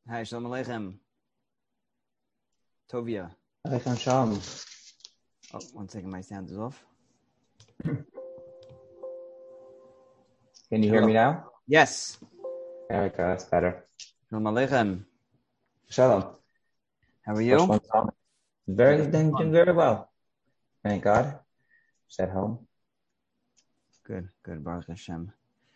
Hi, Shalom Aleichem. Tovia. Aleichem Shalom. Oh, 1 second, my sound is off. Can you hear me now? Yes. There we go, that's better. Shalom Aleichem. Shalom. How are you? Doing very well. Thank God. Just at home. Good, Baruch Hashem.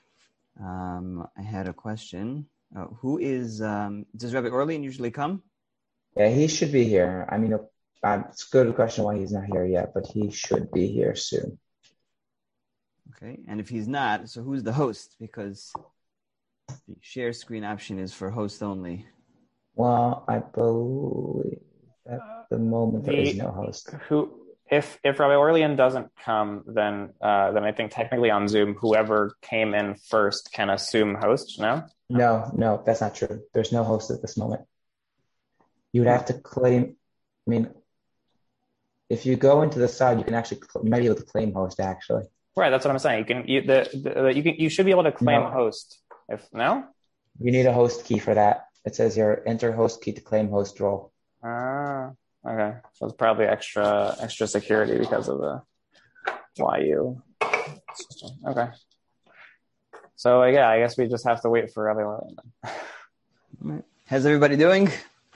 I had a question. Does Rabbi Orlean usually come? Yeah, he should be here. I mean, it's a good question why he's not here yet, but he should be here soon. Okay, and if he's not, so who's the host? Because the share screen option is for host only. Well, I believe at the moment there is no host. If Rabbi Orlean doesn't come, then I think technically on Zoom, whoever came in first can assume host, no? No, that's not true. There's no host at this moment. You would have to claim, I mean, if you go into the side, you might be able to claim host actually. Right, that's what I'm saying. You should be able to claim host. No? You need a host key for that. It says here, enter host key to claim host role. Okay. So it's probably extra security because of the YU system. Okay. So yeah, I guess we just have to wait for Rabbi Orlean then. Right. How's everybody doing?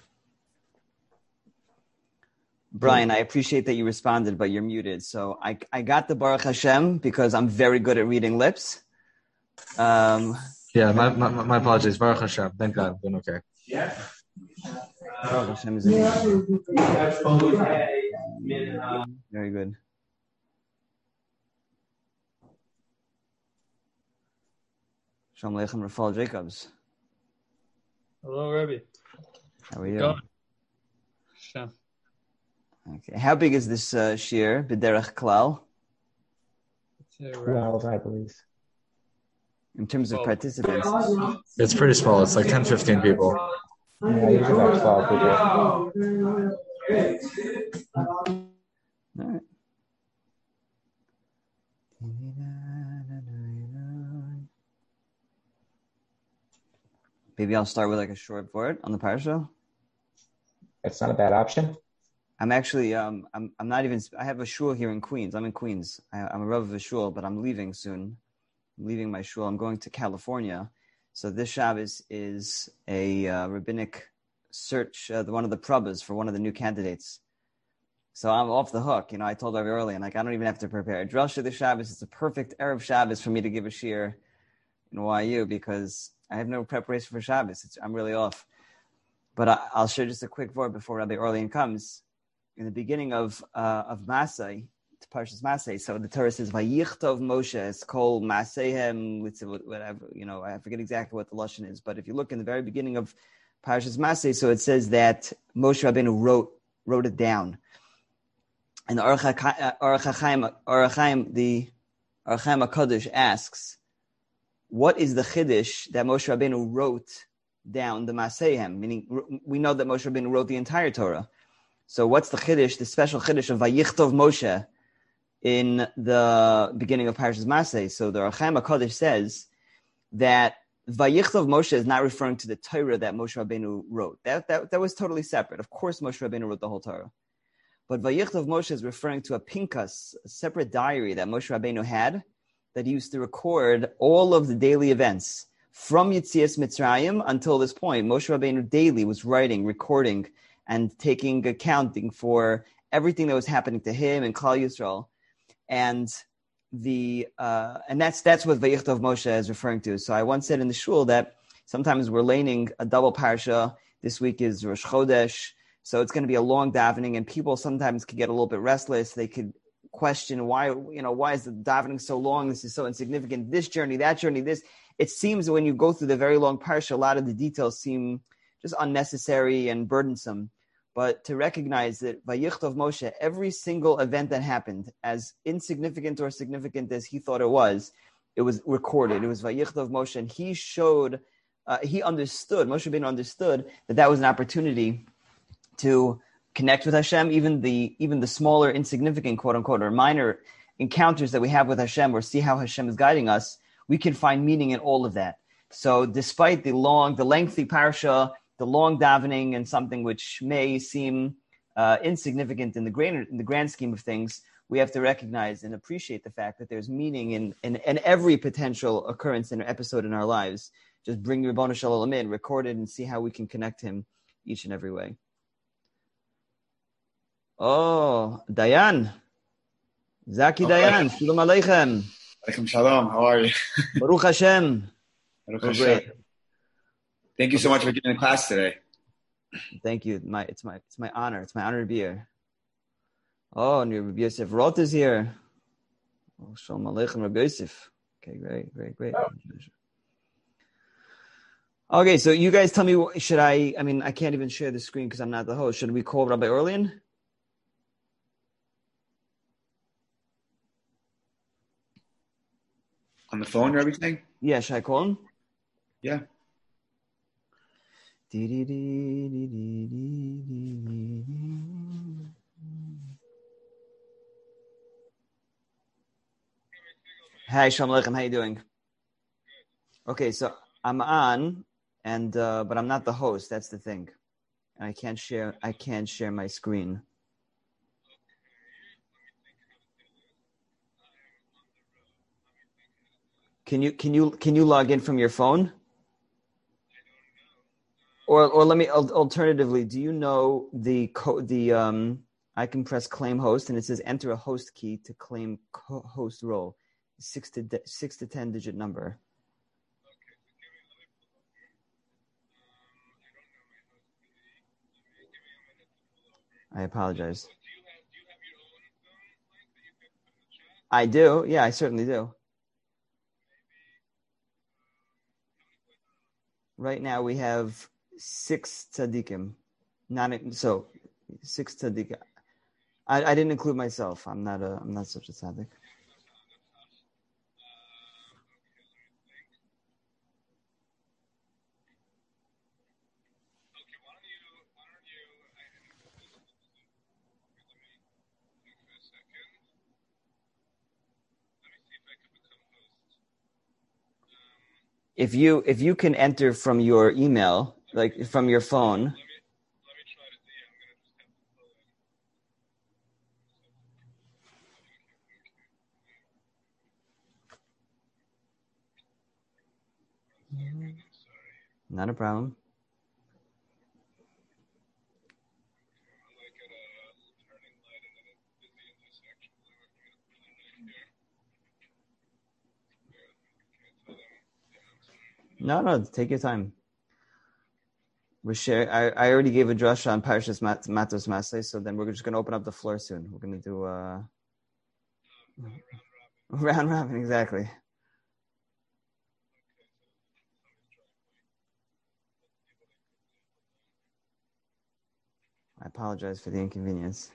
Brian, I appreciate that you responded, but you're muted. So I got the Baruch Hashem because I'm very good at reading lips. Yeah, my apologies. Baruch Hashem. Thank God. I'm doing okay. Yeah. Baruch Hashem is amazing. Very good. Shalom Aleichem, Rafal Jacobs. Hello, Rabbi. How are you? Going. Sure. Okay. How big is this shir, B'derech Klal? 12, I believe. In terms of participants? It's pretty small. It's like 10, 15 people. Yeah, usually about 12 people. All right. Maybe I'll start with like a short word on the parsha. It's not a bad option. I'm actually, I'm not even, I have a shul here in Queens. I'm in Queens. I'm a Rav of a shul, but I'm leaving soon. I'm leaving my shul. I'm going to California. So this Shabbos is a rabbinic search, one of the probas for one of the new candidates. So I'm off the hook. You know, I told Rav earlier, I don't even have to prepare a drasha this Shabbos. It's a perfect Erev Shabbos for me to give a shir in YU because I have no preparation for Shabbos. I'm really off. But I'll share just a quick word before Rabbi Orlean comes. In the beginning of Masay, Parshas Masay, so the Torah says, "Vayichtov Moshe es kol Masayhem," whatever, I forget exactly what the lashon is, but if you look in the very beginning of Parshas Masay, so it says that Moshe Rabbeinu wrote it down, and the Orach Chaim HaKadosh asks, what is the chiddush that Moshe Rabbeinu wrote down the Masayhem? Meaning, we know that Moshe Rabbeinu wrote the entire Torah. So what's the chiddush, the special chiddush of Vayichtov Moshe in the beginning of Parshas Masay? So the Orach Chaim HaKadosh says that Vayichtov Moshe is not referring to the Torah that Moshe Rabbeinu wrote. That was totally separate. Of course, Moshe Rabbeinu wrote the whole Torah. But Vayichtov Moshe is referring to a pinkas, a separate diary that Moshe Rabbeinu had that he used to record all of the daily events from Yetzias Mitzrayim until this point. Moshe Rabbeinu daily was writing, recording, and taking accounting for everything that was happening to him and Klal Yisrael, and that's what Vayichtov Moshe is referring to. So I once said in the shul that sometimes we're laning a double parsha. This week is Rosh Chodesh, so it's going to be a long davening, and people sometimes could get a little bit restless. They could question why is the davening so long? This is so insignificant. This journey, that journey, this. It seems when you go through the very long parsha, a lot of the details seem just unnecessary and burdensome. But to recognize that Vayichtov Moshe, every single event that happened, as insignificant or significant as he thought it was recorded. It was Vayichtov Moshe, and he understood, Moshe Rabbeinu understood that was an opportunity to connect with Hashem, even the smaller, insignificant, quote unquote, or minor encounters that we have with Hashem, or see how Hashem is guiding us. We can find meaning in all of that. So despite the lengthy parsha, the long davening and something which may seem insignificant in the grand scheme of things, we have to recognize and appreciate the fact that there's meaning in every potential occurrence in an episode in our lives. Just bring your Ribono Shel Olam in, record it, and see how we can connect him each and every way. Oh, Dayan. Zaki Dayan. Shalom Aleichem. Alaikum Shalom. How are you? Baruch Hashem. Baruch We're Hashem. great. Thank you so much for giving the class today. Thank you. It's my honor. It's my honor to be here. Oh, and Rabbi Yosef Roth is here. Oh, Shalom Aleichem, Rabbi Yosef. Okay, great. Okay, so you guys tell me, I can't even share the screen because I'm not the host. Should we call Rabbi Orlian? On the phone or everything? Yeah, should I call him? Yeah. Hi, Shalom Aleichem. How you doing? Okay, so I'm on, and but I'm not the host. That's the thing, and I can't share my screen. Can you log in from your phone? Or let me alternatively, do you know I can press claim host and it says enter a host key to claim host role, 6 to 10 digit number. I apologize. I do. Yeah, I certainly do. Right now we have 6 tzaddikim. 6 tzaddikim. I didn't include myself. I'm not such a tzaddik. If you can enter from your email, like from your phone. Not a problem. No, take your time. We're sharing. I already gave a drasha on Parashas Matos Masay, so then we're just going to open up the floor soon. We're going to do round robin, exactly. I apologize for the inconvenience.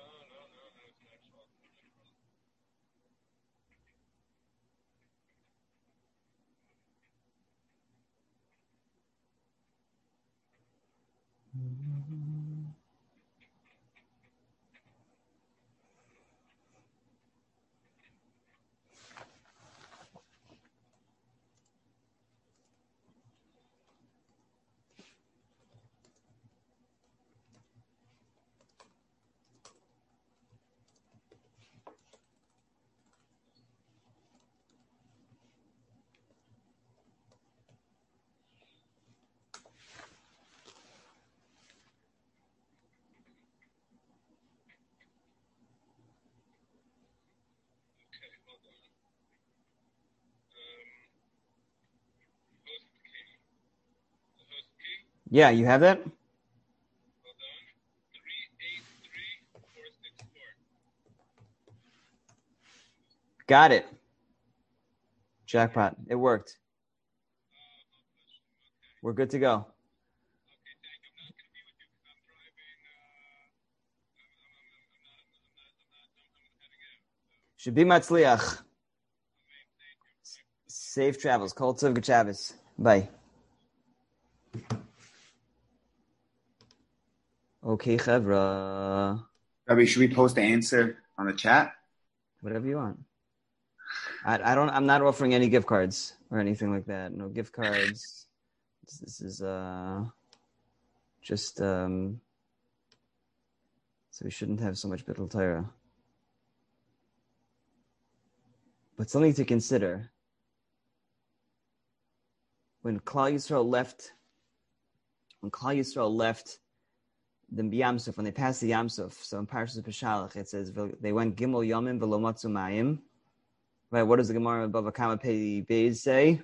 Yeah, you have that? Got it. Jackpot. It worked. We're good to go. Should be Matzliach. Safe travels. Kol Tov G'Shabbos. Bye. Okay, Chevra. Rabbi, should we post the answer on the chat? Whatever you want. I'm not offering any gift cards or anything like that. No gift cards. This is Just so we shouldn't have so much Bittul Torah. But something to consider. When Klal Yisrael left the Yam Suf, when they passed the Yam Suf, so in Parshas Peshalach it says they went Gimel Yomim v'lo matzu mayim. Right? What does the Gemara in Bava Kama Pei Beis say?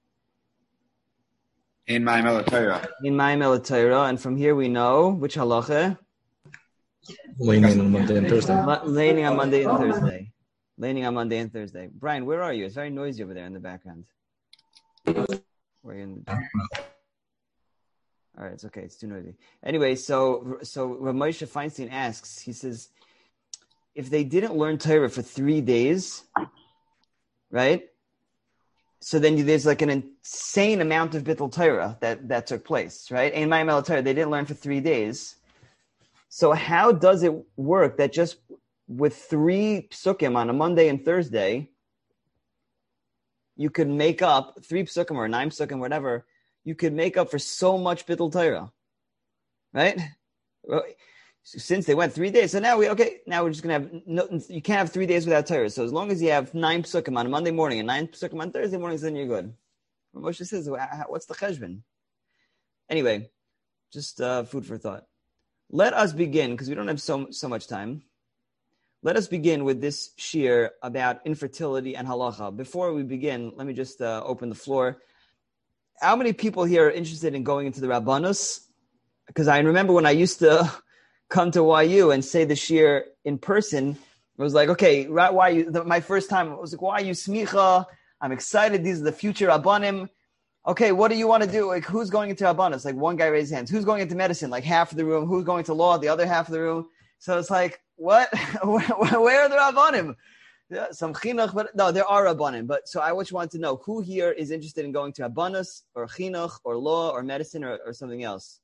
In Mayim El Torah. In Mayim El Torah, and from here we know which halacha. Laning on Monday and Thursday. Laning on Monday and Thursday. Laning on Monday and Thursday. Brian, where are you? It's very noisy over there in the background. Where are you in the All right, it's okay. It's too noisy. Anyway, so Rav Moshe Feinstein asks, he says, if they didn't learn Torah for 3 days, right? So then there's like an insane amount of Bittul Torah that took place, right? In Mayim El Torah, they didn't learn for 3 days. So how does it work that just with 3 psukim on a Monday and Thursday, you could make up 3 psukim or 9 psukim, whatever, you could make up for so much Bittul Torah, right? Well, since they went 3 days, so now we're just going to have, you can't have 3 days without Torah. So as long as you have 9 psukim on a Monday morning and 9 psukim on Thursday mornings, then you're good. Moshe says, what's the cheshbon? Anyway, just food for thought. Let us begin, because we don't have so much time. Let us begin with this shir about infertility and halacha. Before we begin, let me just open the floor. How many people here are interested in going into the Rabbanus? Because I remember when I used to come to YU and say the shir in person, it was like, okay, my first time, it was like, why you smicha? I'm excited. These are the future Rabbanim. Okay, what do you want to do? Like, who's going into Rabbanus? Like, one guy raised his hands. Who's going into medicine? Like, half of the room. Who's going to law? The other half of the room. So it's like, what? Where are the Rabbanim? Yeah, some chinuch, but no, there are Rabbanim. But so I just want to know who here is interested in going to Rabbanus or chinuch or law or medicine or something else.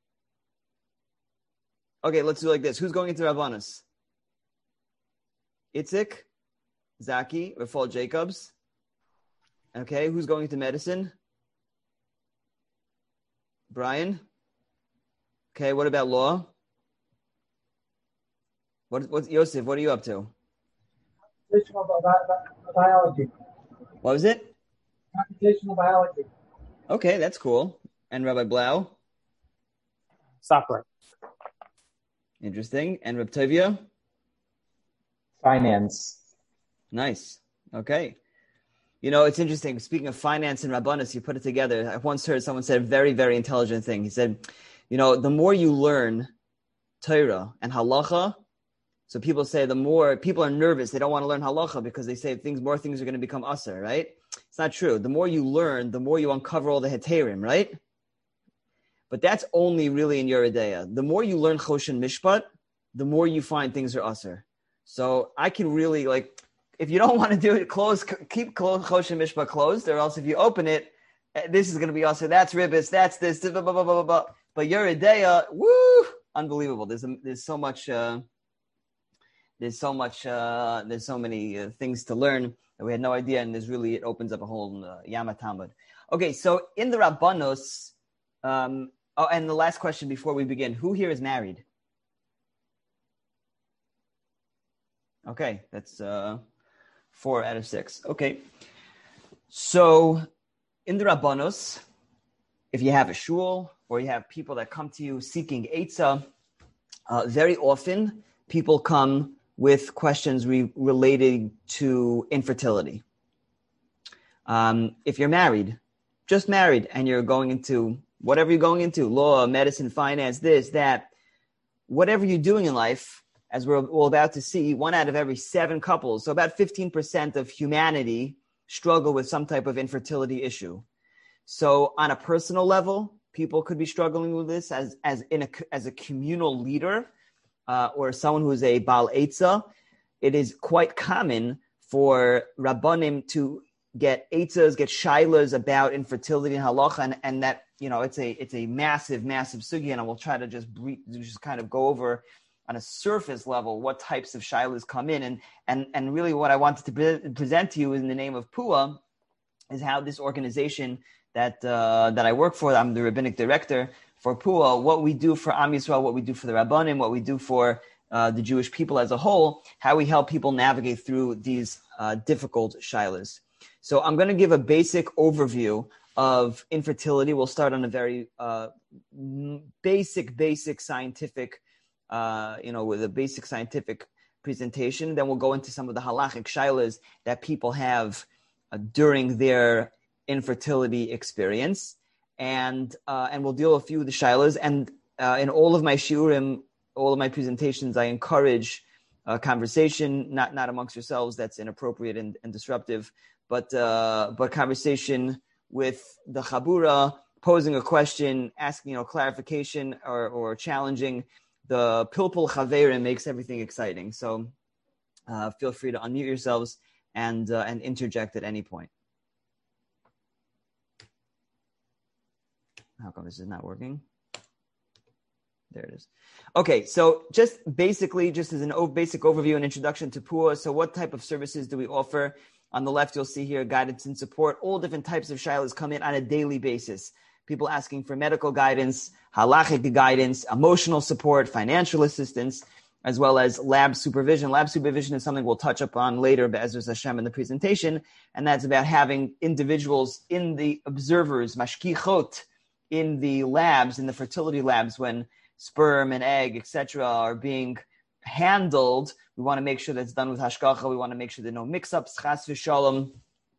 Okay, let's do like this. Who's going into Rabbanus? Itzik, Zaki, Rafal Jacobs. Okay, who's going into medicine? Brian. Okay, what about law? What's Yosef? What are you up to? Computational biology. What was it? Computational biology. Okay, that's cool. And Rabbi Blau? Software. Interesting. And Reb Tovia? Finance. Nice. Okay. You know, it's interesting. Speaking of finance and Rabbanus, you put it together. I once heard someone say a very, very intelligent thing. He said, you know, the more you learn Torah and halacha, so people say the more people are nervous, they don't want to learn halacha because they say more things are going to become asur, right? It's not true. The more you learn, the more you uncover all the heterim, right? But that's only really in Yoreh De'ah. The more you learn Choshen Mishpat, the more you find things are asur. So I can really, like, if you don't want to do it, keep Choshen Mishpat closed, or else if you open it, this is going to be asur, that's ribbis, that's this, blah, blah, blah, blah, blah. But Yoreh De'ah, woo, unbelievable. There's so much... There's so many things to learn that we had no idea, and it opens up a whole Yama Talmud. Okay, so in the Rabbanos, and the last question before we begin, who here is married? Okay, that's 4 out of 6. Okay, so in the Rabbanos, if you have a shul or you have people that come to you seeking Eitzah, very often people come with questions related to infertility. If you're married, just married, and you're going into whatever you're going into, law, medicine, finance, this, that, whatever you're doing in life, as we're about to see, 1 out of every 7 couples, so about 15% of humanity struggle with some type of infertility issue. So on a personal level, people could be struggling with this as a communal leader, or someone who's a Baal Eitzah. It is quite common for Rabbanim to get Eitzahs, get Shailas about infertility and halacha, and that, you know, it's a massive, massive sugya, and we'll try to just kind of go over on a surface level what types of Shailas come in, and really what I wanted to present to you in the name of Pua is how this organization that I work for. I'm the rabbinic director for PUA. What we do for Am Yisrael, what we do for the Rabbanim, what we do for the Jewish people as a whole, how we help people navigate through these difficult shilas. So I'm going to give a basic overview of infertility. We'll start on a very basic scientific, with a basic scientific presentation. Then we'll go into some of the halachic shilas that people have during their infertility experience, and we'll deal with a few of the shilas. And in all of my shiurim, all of my presentations, I encourage conversation, not amongst yourselves. That's inappropriate and disruptive, but conversation with the chabura, posing a question, asking clarification or challenging. The pilpul chaverim makes everything exciting. So feel free to unmute yourselves and interject at any point. How come this is not working? There it is. Okay, so just as an basic overview and introduction to PUA. So what type of services do we offer? On the left, you'll see here guidance and support. All different types of shilas come in on a daily basis. People asking for medical guidance, halachic guidance, emotional support, financial assistance, as well as lab supervision. Lab supervision is something we'll touch upon later, Be'ezus Hashem, in the presentation, and that's about having individuals in the observers, mashkichot, in the labs, in the fertility labs, when sperm and egg, etc., are being handled. We want to make sure that's done with hashgacha. We want to make sure there are no mix-ups, chas v'shalom.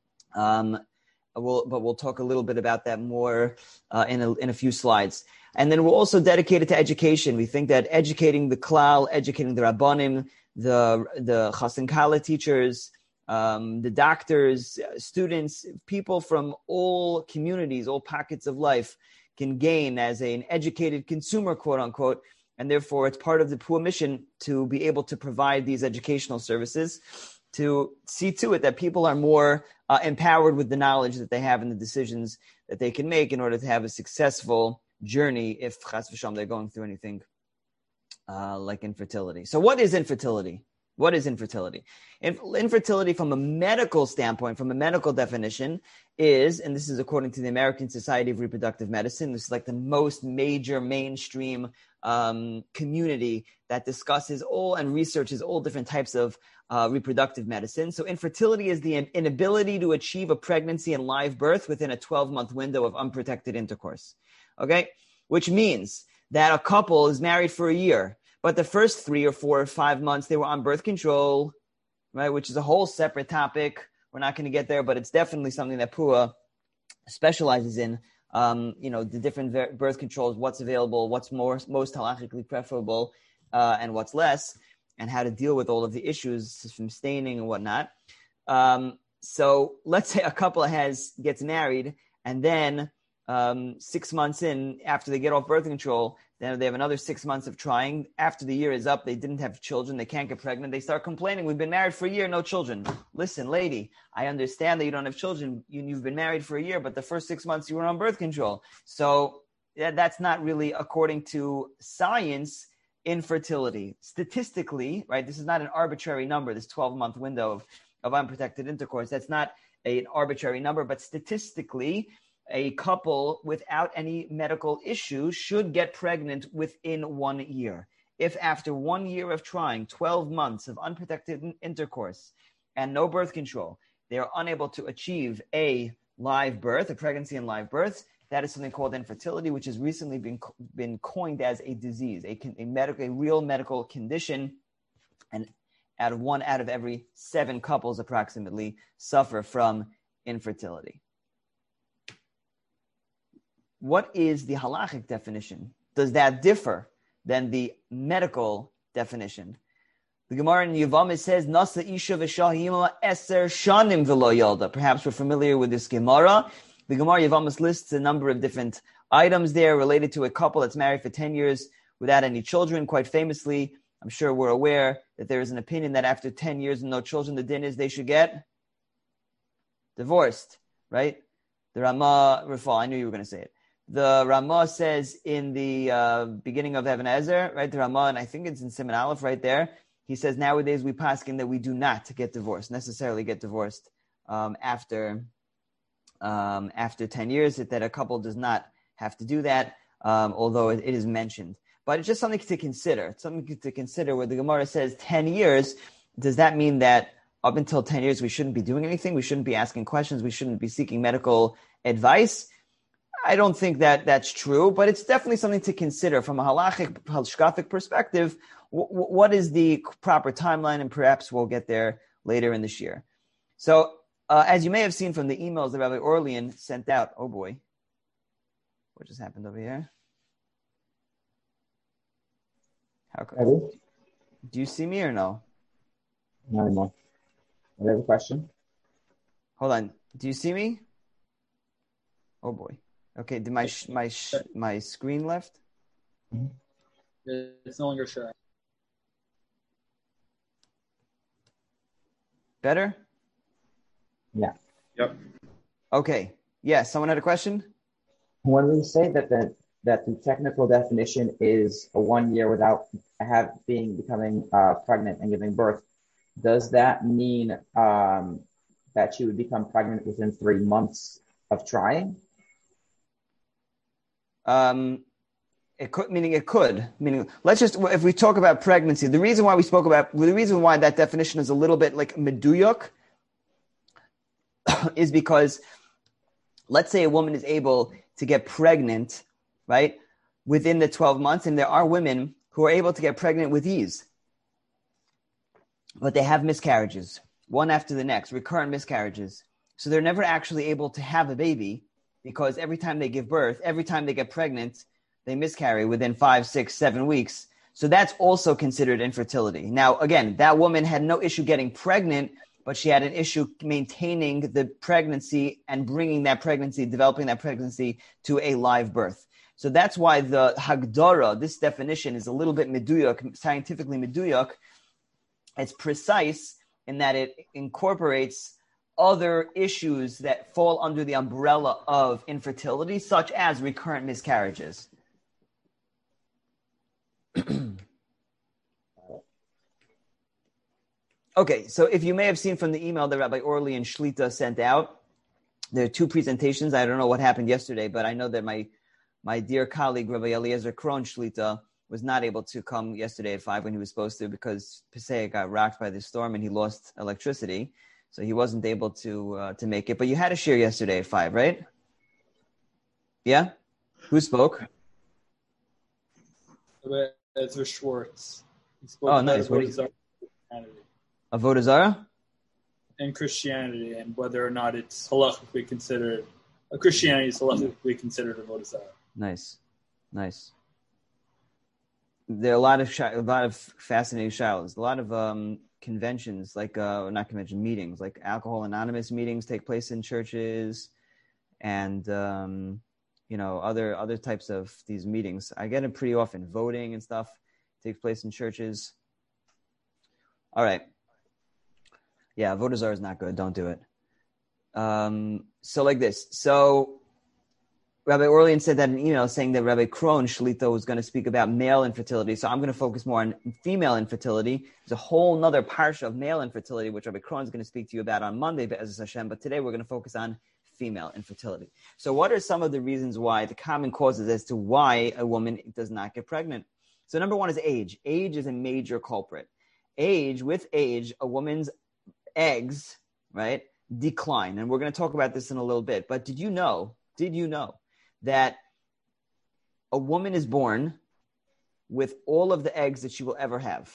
We'll talk a little bit about that more in a few slides. And then we're also dedicated to education. We think that educating the klal, educating the rabbanim, the chassan kala teachers, the doctors, students, people from all communities, all pockets of life can gain as an educated consumer, quote unquote, and therefore it's part of the PUA mission to be able to provide these educational services, to see to it that people are more empowered with the knowledge that they have and the decisions that they can make in order to have a successful journey if chas v'shalom they're going through anything like infertility. So what is infertility? What is infertility? Infertility from a medical standpoint, from a medical definition, is, and this is according to the American Society of Reproductive Medicine, this is like the most major mainstream community that discusses all and researches all different types of reproductive medicine. So infertility is the inability to achieve a pregnancy and live birth within a 12-month window of unprotected intercourse. Okay? Which means that a couple is married for a year, but the first 3 or 4 or 5 months they were on birth control, right? Which is a whole separate topic. We're not going to get there, but it's definitely something that PUA specializes in. The different birth controls, what's available, what's most halachically preferable, and what's less, and how to deal with all of the issues from staining and whatnot. So let's say a couple gets married, and then 6 months in, after they get off birth control, then they have another 6 months of trying. After the year is up, they didn't have children, they can't get pregnant, they start complaining, we've been married for a year, no children. Listen, lady, I understand that you don't have children, you've been married for a year, but the first 6 months you were on birth control. So that's not really, according to science, infertility. Statistically, right, this is not an arbitrary number, this 12-month window of unprotected intercourse. That's not an arbitrary number, but statistically, a couple without any medical issues should get pregnant within 1 year. If after 1 year of trying, 12 months of unprotected intercourse and no birth control, they are unable to achieve a live birth, a pregnancy and live birth, that is something called infertility, which has recently been coined as a disease, a real medical condition. And 1 out of every 7 couples approximately suffer from infertility. What is the halachic definition? Does that differ than the medical definition? The Gemara in Yevamah says, "Nasa isha v'shahima eser shanim v'lo yalda." Perhaps we're familiar with this Gemara. The Gemara Yevamah lists a number of different items there related to a couple that's married for 10 years without any children. Quite famously, I'm sure we're aware that there is an opinion that after 10 years and no children, the din is they should get divorced, right? The Ramah Rafal, I knew you were going to say it. The Ramah says in the beginning of Even HaEzer, right? The Ramah, and I think it's in Siman Aleph right there. He says nowadays we paskin that we do not necessarily get divorced after after 10 years, that a couple does not have to do that, although it is mentioned. But it's just something to consider. It's something to consider where the Gemara says 10 years. Does that mean that up until 10 years we shouldn't be doing anything? We shouldn't be asking questions? We shouldn't be seeking medical advice? I don't think that that's true, but it's definitely something to consider from a halachic perspective. What is the proper timeline? And perhaps we'll get there later in this year. So, as you may have seen from the emails that Rabbi Orlean sent out, oh boy, what just happened over here? How come? Do you see me or no? Not anymore. I have a question. Hold on. Do you see me? Oh boy. Okay. Did my screen left? It's no longer showing. Better? Yeah. Yep. Okay. Yeah. Someone had a question? When we say that the technical definition is a 1 year without becoming pregnant and giving birth, does that mean that she would become pregnant within 3 months of trying? It could. Meaning, let's just, if we talk about pregnancy, the reason why that definition is a little bit like meduyuk is because, let's say a woman is able to get pregnant, right, within the 12 months, and there are women who are able to get pregnant with ease, but they have miscarriages, one after the next, recurrent miscarriages. So they're never actually able to have a baby because every time they give birth, every time they get pregnant, they miscarry within 5, 6, 7 weeks. So that's also considered infertility. Now, again, that woman had no issue getting pregnant, but she had an issue maintaining the pregnancy and developing that pregnancy to a live birth. So that's why the Hagdara, this definition, is a little bit meduyuk, scientifically meduyuk. It's precise in that it incorporates other issues that fall under the umbrella of infertility, such as recurrent miscarriages. Okay, so if you may have seen from the email that Rabbi Orlean Shlita sent out, there are 2 presentations. I don't know what happened yesterday, but I know that my dear colleague, Rabbi Eliezer Kron Shlita, was not able to come yesterday at 5 when he was supposed to because Passaic got rocked by the storm and he lost electricity. So he wasn't able to make it. But you had a shir yesterday at 5, right? Yeah? Who spoke? Ezra Schwartz. He spoke about nice. Avodah Zarah? And Christianity, and whether or not it's halakhically considered, Christianity is halakhically considered Avodah Zarah. Nice. There are a lot of fascinating shilas, a lot of conventions, like not convention meetings, like Alcohol Anonymous meetings take place in churches, and other types of these meetings. I get it pretty often. Voting and stuff takes place in churches. All right. Yeah, Avodah Zarah is not good. Don't do it. So like this. So Rabbi Orlean said that in an email saying that Rabbi Kron Shlita was going to speak about male infertility. So I'm going to focus more on female infertility. There's a whole nother parsha of male infertility, which Rabbi Kron is going to speak to you about on Monday, Be'ezus Hashem. But today we're going to focus on female infertility. So what are some of the reasons why, the common causes as to why a woman does not get pregnant? So number 1 is age. Age is a major culprit. With age, a woman's eggs, right, decline. And we're going to talk about this in a little bit. But did you know that a woman is born with all of the eggs that she will ever have?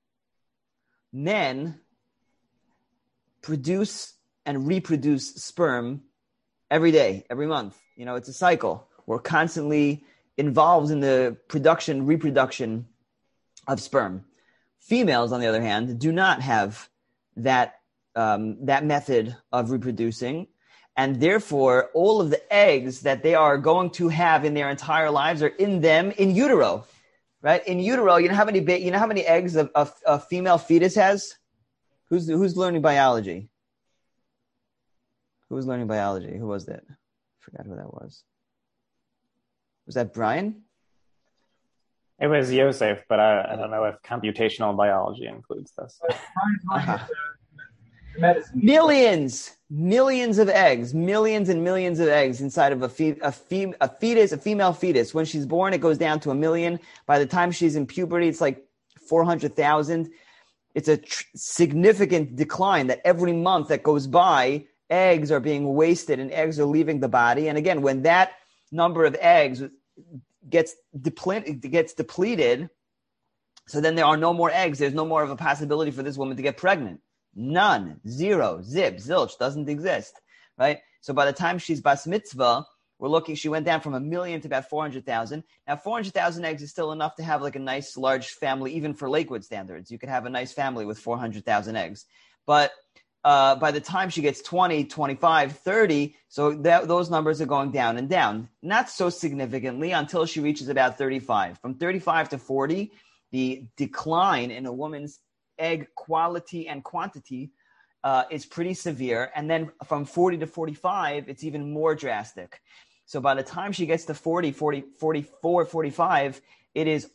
Men produce and reproduce sperm every day, every month. It's a cycle. We're constantly involved in the reproduction of sperm. Females, on the other hand, do not have that method of reproducing. And therefore, all of the eggs that they are going to have in their entire lives are in utero, right? In utero, you know how many eggs a female fetus has? Who's learning biology? Who was learning biology? Who was that? I forgot who that was. Was that Brian? It was Yosef, but I don't know if computational biology includes this. Medicine. millions of eggs, millions and millions of eggs inside of a female fetus. When she's born, it goes down to 1 million. By the time she's in puberty, it's like 400,000. It's a significant decline that every month that goes by, eggs are being wasted and eggs are leaving the body. And again, when that number of eggs gets depleted, so then there are no more eggs. There's no more of a possibility for this woman to get pregnant. None, zero, zip, zilch, doesn't exist, right? So by the time she's bas mitzvah, she went down from 1 million to about 400,000. Now, 400,000 eggs is still enough to have like a nice large family, even for Lakewood standards. You could have a nice family with 400,000 eggs. But by the time she gets 20, 25, 30, so those numbers are going down and down. Not so significantly until she reaches about 35. From 35 to 40, the decline in a woman's egg quality and quantity is pretty severe. And then from 40 to 45, it's even more drastic. So by the time she gets to 40, 44, 45, it is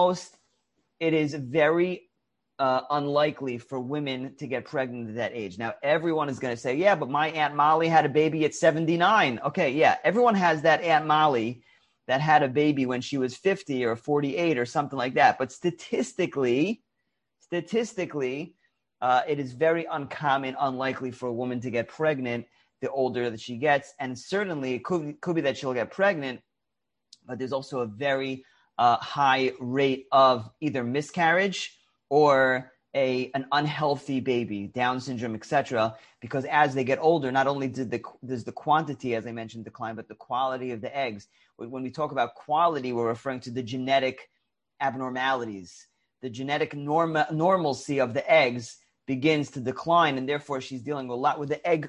very unlikely for women to get pregnant at that age. Now, everyone is going to say, yeah, but my Aunt Molly had a baby at 79. Okay, yeah, everyone has that Aunt Molly that had a baby when she was 50 or 48 or something like that. But statistically, it is very uncommon, unlikely for a woman to get pregnant the older that she gets. And certainly it could be that she'll get pregnant, but there's also a very high rate of either miscarriage or an unhealthy baby, Down syndrome, etc. Because as they get older, not only does the quantity, as I mentioned, decline, but the quality of the eggs. When we talk about quality, we're referring to the genetic abnormalities. The genetic normalcy of the eggs begins to decline, and therefore she's dealing a lot with the eggs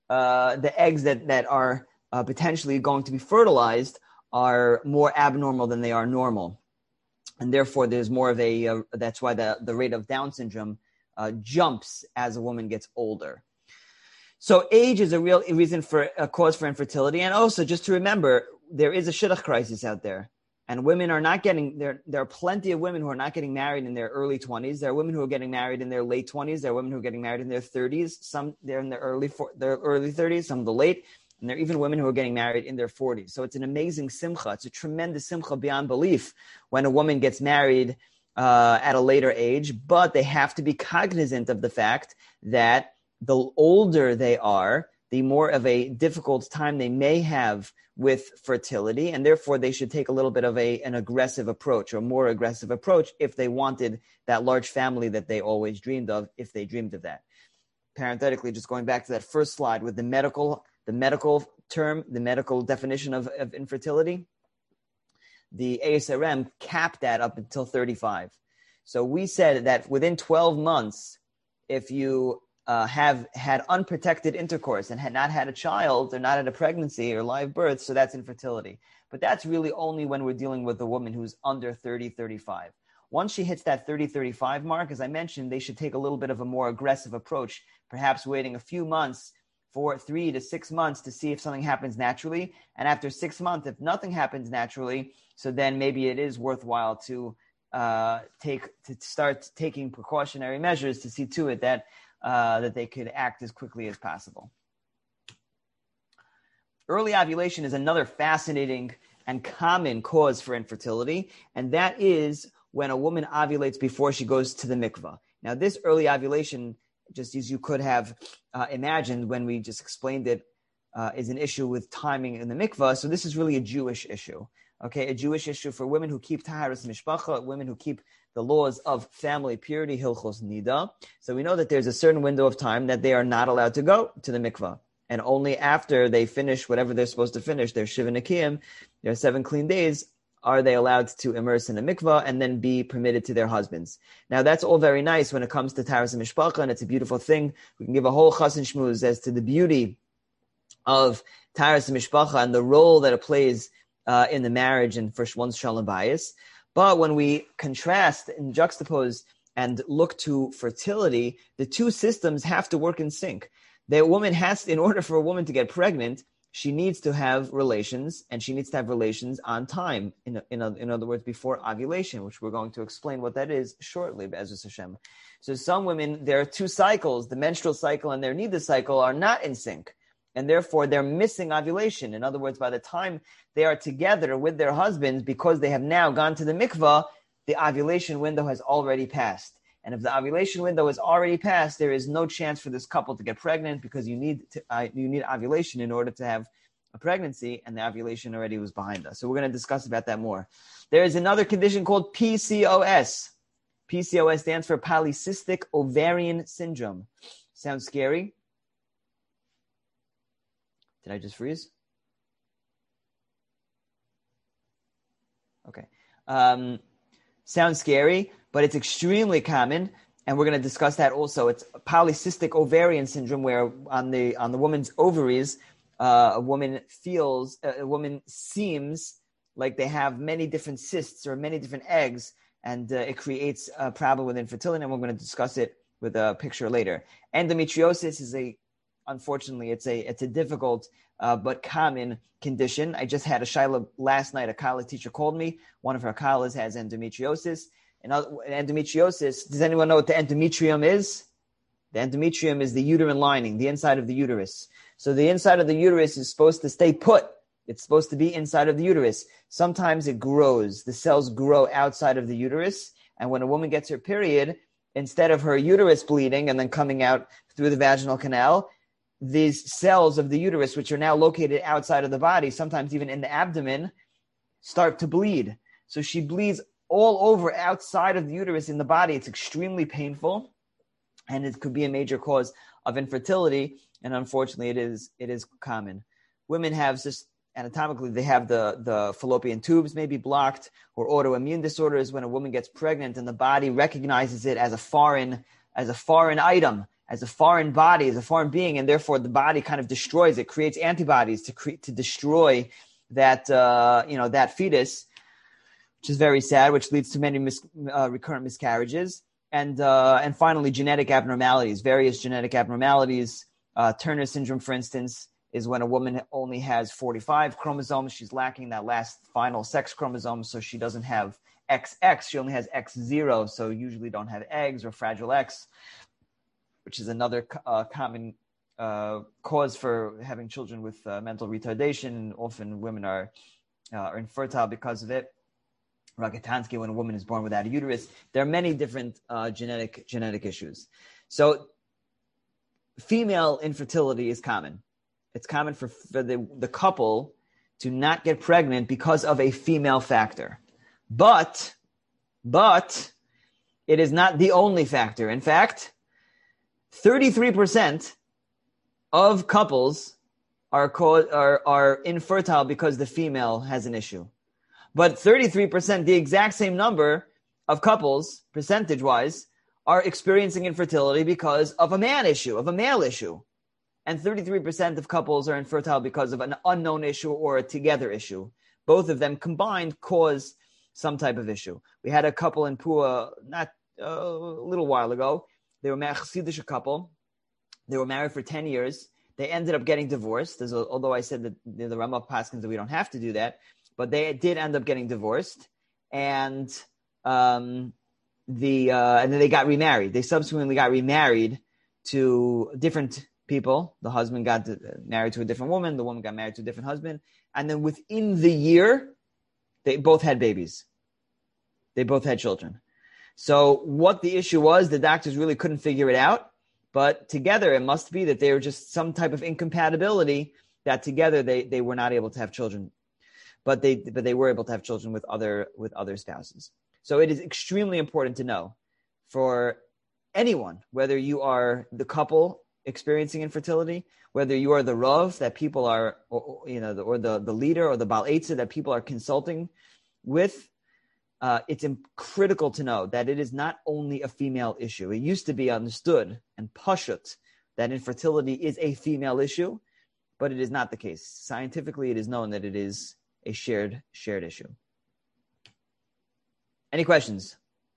that are potentially going to be fertilized are more abnormal than they are normal. And therefore there's more of that's why the rate of Down syndrome jumps as a woman gets older. So age is a real reason for a cause for infertility. And also just to remember, there is a shidduch crisis out there. And women are not getting, there are plenty of women who are not getting married in their early 20s. There are women who are getting married in their late 20s. There are women who are getting married in their 30s. Some, they're in their early 30s, some of the late. And there are even women who are getting married in their 40s. So it's an amazing simcha. It's a tremendous simcha beyond belief when a woman gets married at a later age. But they have to be cognizant of the fact that the older they are, the more of a difficult time they may have with fertility, and therefore they should take a little bit of an aggressive approach or more aggressive approach if they wanted that large family that they always dreamed of, if they dreamed of that. Parenthetically, just going back to that first slide with the medical term, the medical definition of infertility, the ASRM capped that up until 35. So we said that within 12 months, if you have had unprotected intercourse and had not had a child or not had a pregnancy or live birth, so that's infertility. But that's really only when we're dealing with a woman who's under 30, 35. Once she hits that 30, 35 mark, as I mentioned, they should take a little bit of a more aggressive approach, perhaps waiting a few months, for 3 to 6 months to see if something happens naturally. And after 6 months, if nothing happens naturally, so then maybe it is worthwhile to start taking precautionary measures to see to it that they could act as quickly as possible. Early ovulation is another fascinating and common cause for infertility, and that is when a woman ovulates before she goes to the mikvah. Now, this early ovulation, just as you could have imagined when we just explained it, is an issue with timing in the mikvah. So this is really a Jewish issue. Okay, a Jewish issue for women who keep taharas mishpacha, women who keep the laws of family purity, hilchos nida. So we know that there's a certain window of time that they are not allowed to go to the mikvah. And only after they finish whatever they're supposed to finish, their shiva nekiyim, their 7 clean days, are they allowed to immerse in a mikvah and then be permitted to their husbands. Now, that's all very nice when it comes to taharas mishpacha, and it's a beautiful thing. We can give a whole chassan shmuz as to the beauty of taharas mishpacha and the role that it plays in the marriage and for one's shalom bayis. But when we contrast and juxtapose and look to fertility, the two systems have to work in sync. The woman in order for a woman to get pregnant, she needs to have relations, and she needs to have relations on time. In other words, before ovulation, which we're going to explain what that is shortly, Be'ezus Hashem. So some women, there are two cycles, the menstrual cycle and their nidus cycle, are not in sync, and therefore they're missing ovulation. In other words, by the time they are together with their husbands, because they have now gone to the mikvah, the ovulation window has already passed. And if the ovulation window is already passed, there is no chance for this couple to get pregnant, because you need ovulation in order to have a pregnancy, and the ovulation already was behind us. So we're going to discuss about that more. There is another condition called PCOS. PCOS stands for polycystic ovarian syndrome. Sounds scary? Did I just freeze? Okay. Sounds scary, but it's extremely common, and we're going to discuss that also. It's polycystic ovarian syndrome, where on the woman's ovaries, a woman seems like they have many different cysts or many different eggs, and it creates a problem with infertility, and we're going to discuss it with a picture later. Endometriosis is unfortunately, it's a difficult but common condition. I just had a shaila last night. A college teacher called me. One of her colleagues has endometriosis. And endometriosis, does anyone know what the endometrium is? The endometrium is the uterine lining, the inside of the uterus. So the inside of the uterus is supposed to stay put. It's supposed to be inside of the uterus. Sometimes it grows. The cells grow outside of the uterus. And when a woman gets her period, instead of her uterus bleeding and then coming out through the vaginal canal, these cells of the uterus, which are now located outside of the body, sometimes even in the abdomen, start to bleed. So she bleeds all over outside of the uterus in the body. It's extremely painful, and it could be a major cause of infertility. And unfortunately, it is common. Women have just anatomically, they have the fallopian tubes may be blocked, or autoimmune disorders when a woman gets pregnant and the body recognizes it as a foreign item, as a foreign body, as a foreign being, and therefore the body kind of destroys it, creates antibodies to destroy that that fetus, which is very sad, which leads to many recurrent miscarriages, and finally genetic abnormalities, various genetic abnormalities. Turner syndrome, for instance, is when a woman only has 45 chromosomes. She's lacking that last final sex chromosome, so she doesn't have XX. She only has X0, so usually don't have eggs or Fragile X, which is another common cause for having children with mental retardation. Often women are infertile because of it. Rokitansky, when a woman is born without a uterus. There are many different genetic issues. So female infertility is common. It's common for the couple to not get pregnant because of a female factor. But it is not the only factor. In fact, 33% of couples are infertile because the female has an issue. But 33%, the exact same number of couples, percentage-wise, are experiencing infertility because of a male issue. And 33% of couples are infertile because of an unknown issue or a together issue. Both of them combined cause some type of issue. We had a couple in Pua not a little while ago. They were a Chassidish couple. They were married for 10 years. They ended up getting divorced. Although I said that the Rama Paskins that we don't have to do that, but they did end up getting divorced, and then they got remarried. They subsequently got remarried to different people. The husband got married to a different woman. The woman got married to a different husband, and then within the year, they both had babies. They both had children. So what the issue was, the doctors really couldn't figure it out. But together, it must be that they were just some type of incompatibility that together they were not able to have children. But they were able to have children with other spouses. So it is extremely important to know for anyone, whether you are the couple experiencing infertility, whether you are the Rav that people are, or the leader or the Baal Eitzah that people are consulting with, it's critical to know that it is not only a female issue. It used to be understood and pashut that infertility is a female issue, but it is not the case. Scientifically, it is known that it is a shared issue. Any questions?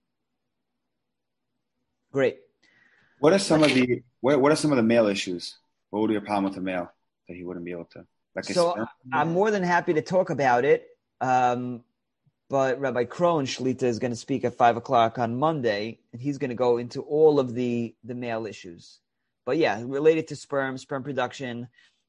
Great. What are some of the male issues? What would be a problem with a male that he wouldn't be able to? So I'm more than happy to talk about it. But Rabbi Krohn Shlita is going to speak at 5:00 on Monday, and he's going to go into all of the male issues. But yeah, related to sperm production,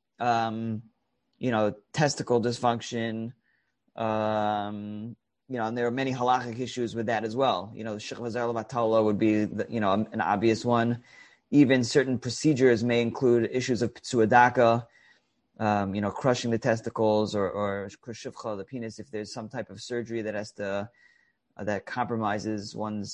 testicle dysfunction, and there are many halachic issues with that as well. Shechva Zar Levatala would be, an obvious one. Even certain procedures may include issues of Ptsuadaka, crushing the testicles or shivcha, the penis, if there's some type of surgery that that compromises one's,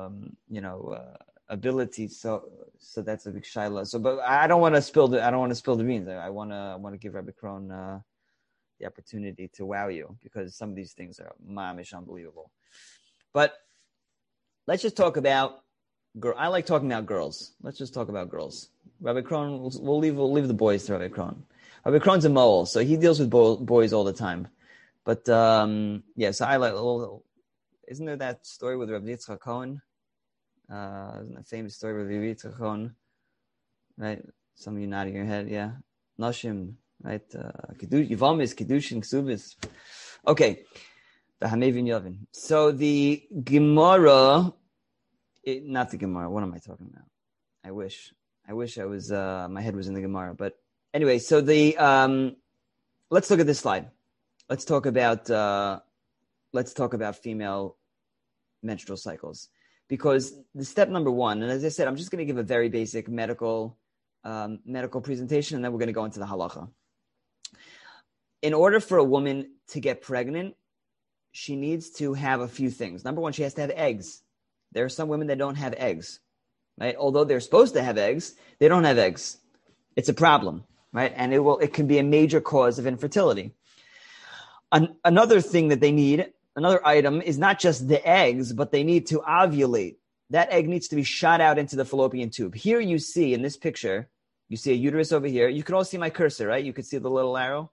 ability. So that's a big shaila. So, but I don't want to spill the beans. I want to give Rabbi Krohn the opportunity to wow you, because some of these things are mamish unbelievable. But let's just talk about I like talking about girls. Let's just talk about girls. Rabbi Krohn, we'll leave the boys to Rabbi Krohn. Rabbi Krohn's a mole, so he deals with boys all the time. But so I like. Isn't there that story with Rabbi Yitzchak Cohen? Isn't that famous story with Rabbi Yitzchak Cohen? Right? Some of you nodding your head, yeah. Noshim, right? Yivamis, Kiddushin, Ksubis. Okay. The Hamevin Yovin. So the Gemara, not the Gemara. What am I talking about? I wish I was. My head was in the Gemara, but. Anyway, so let's look at this slide. Let's talk about female menstrual cycles, because the step number one, and as I said, I'm just going to give a very basic medical presentation, and then we're going to go into the halacha. In order for a woman to get pregnant, she needs to have a few things. Number one, she has to have eggs. There are some women that don't have eggs, right? Although they're supposed to have eggs, they don't have eggs. It's a problem. Right, and it can be a major cause of infertility. Another thing that they need, another item, is not just the eggs, but they need to ovulate. That egg needs to be shot out into the fallopian tube. Here you see in this picture, you see a uterus over here. You can all see my cursor, right? You can see the little arrow.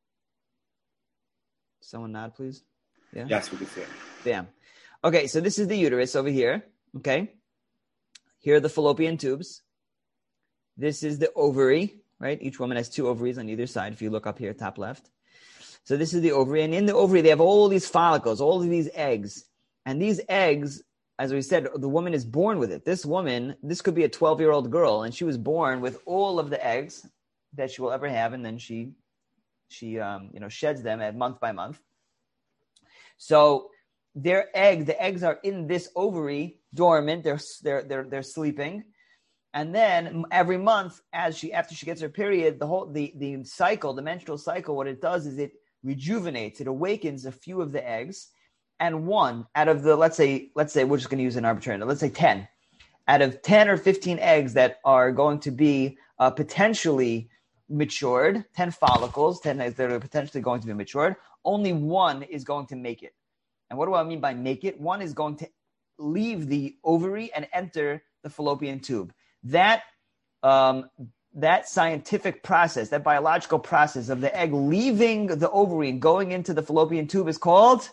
Someone nod, please. Yeah. Yes, we can see it. Bam. Okay, so this is the uterus over here. Okay. Here are the fallopian tubes. This is the ovary. Right? Each woman has 2 ovaries on either side. If you look up here, top left. So this is the ovary. And in the ovary, they have all these follicles, all of these eggs. And these eggs, as we said, the woman is born with it. This woman, this could be a 12-year-old girl, and she was born with all of the eggs that she will ever have. And then she sheds them at month by month. So the eggs are in this ovary, dormant. They're sleeping. And then every month, after she gets her period, the cycle, the menstrual cycle, what it does is it rejuvenates, it awakens a few of the eggs, and one out of the let's say we're just going to use an arbitrary, let's say 10 out of 10 or 15 eggs that are going to be potentially matured, 10 follicles, 10 eggs that are potentially going to be matured, only one is going to make it. And what do I mean by make it? One is going to leave the ovary and enter the fallopian tube. That scientific process, that biological process of the egg leaving the ovary and going into the fallopian tube is called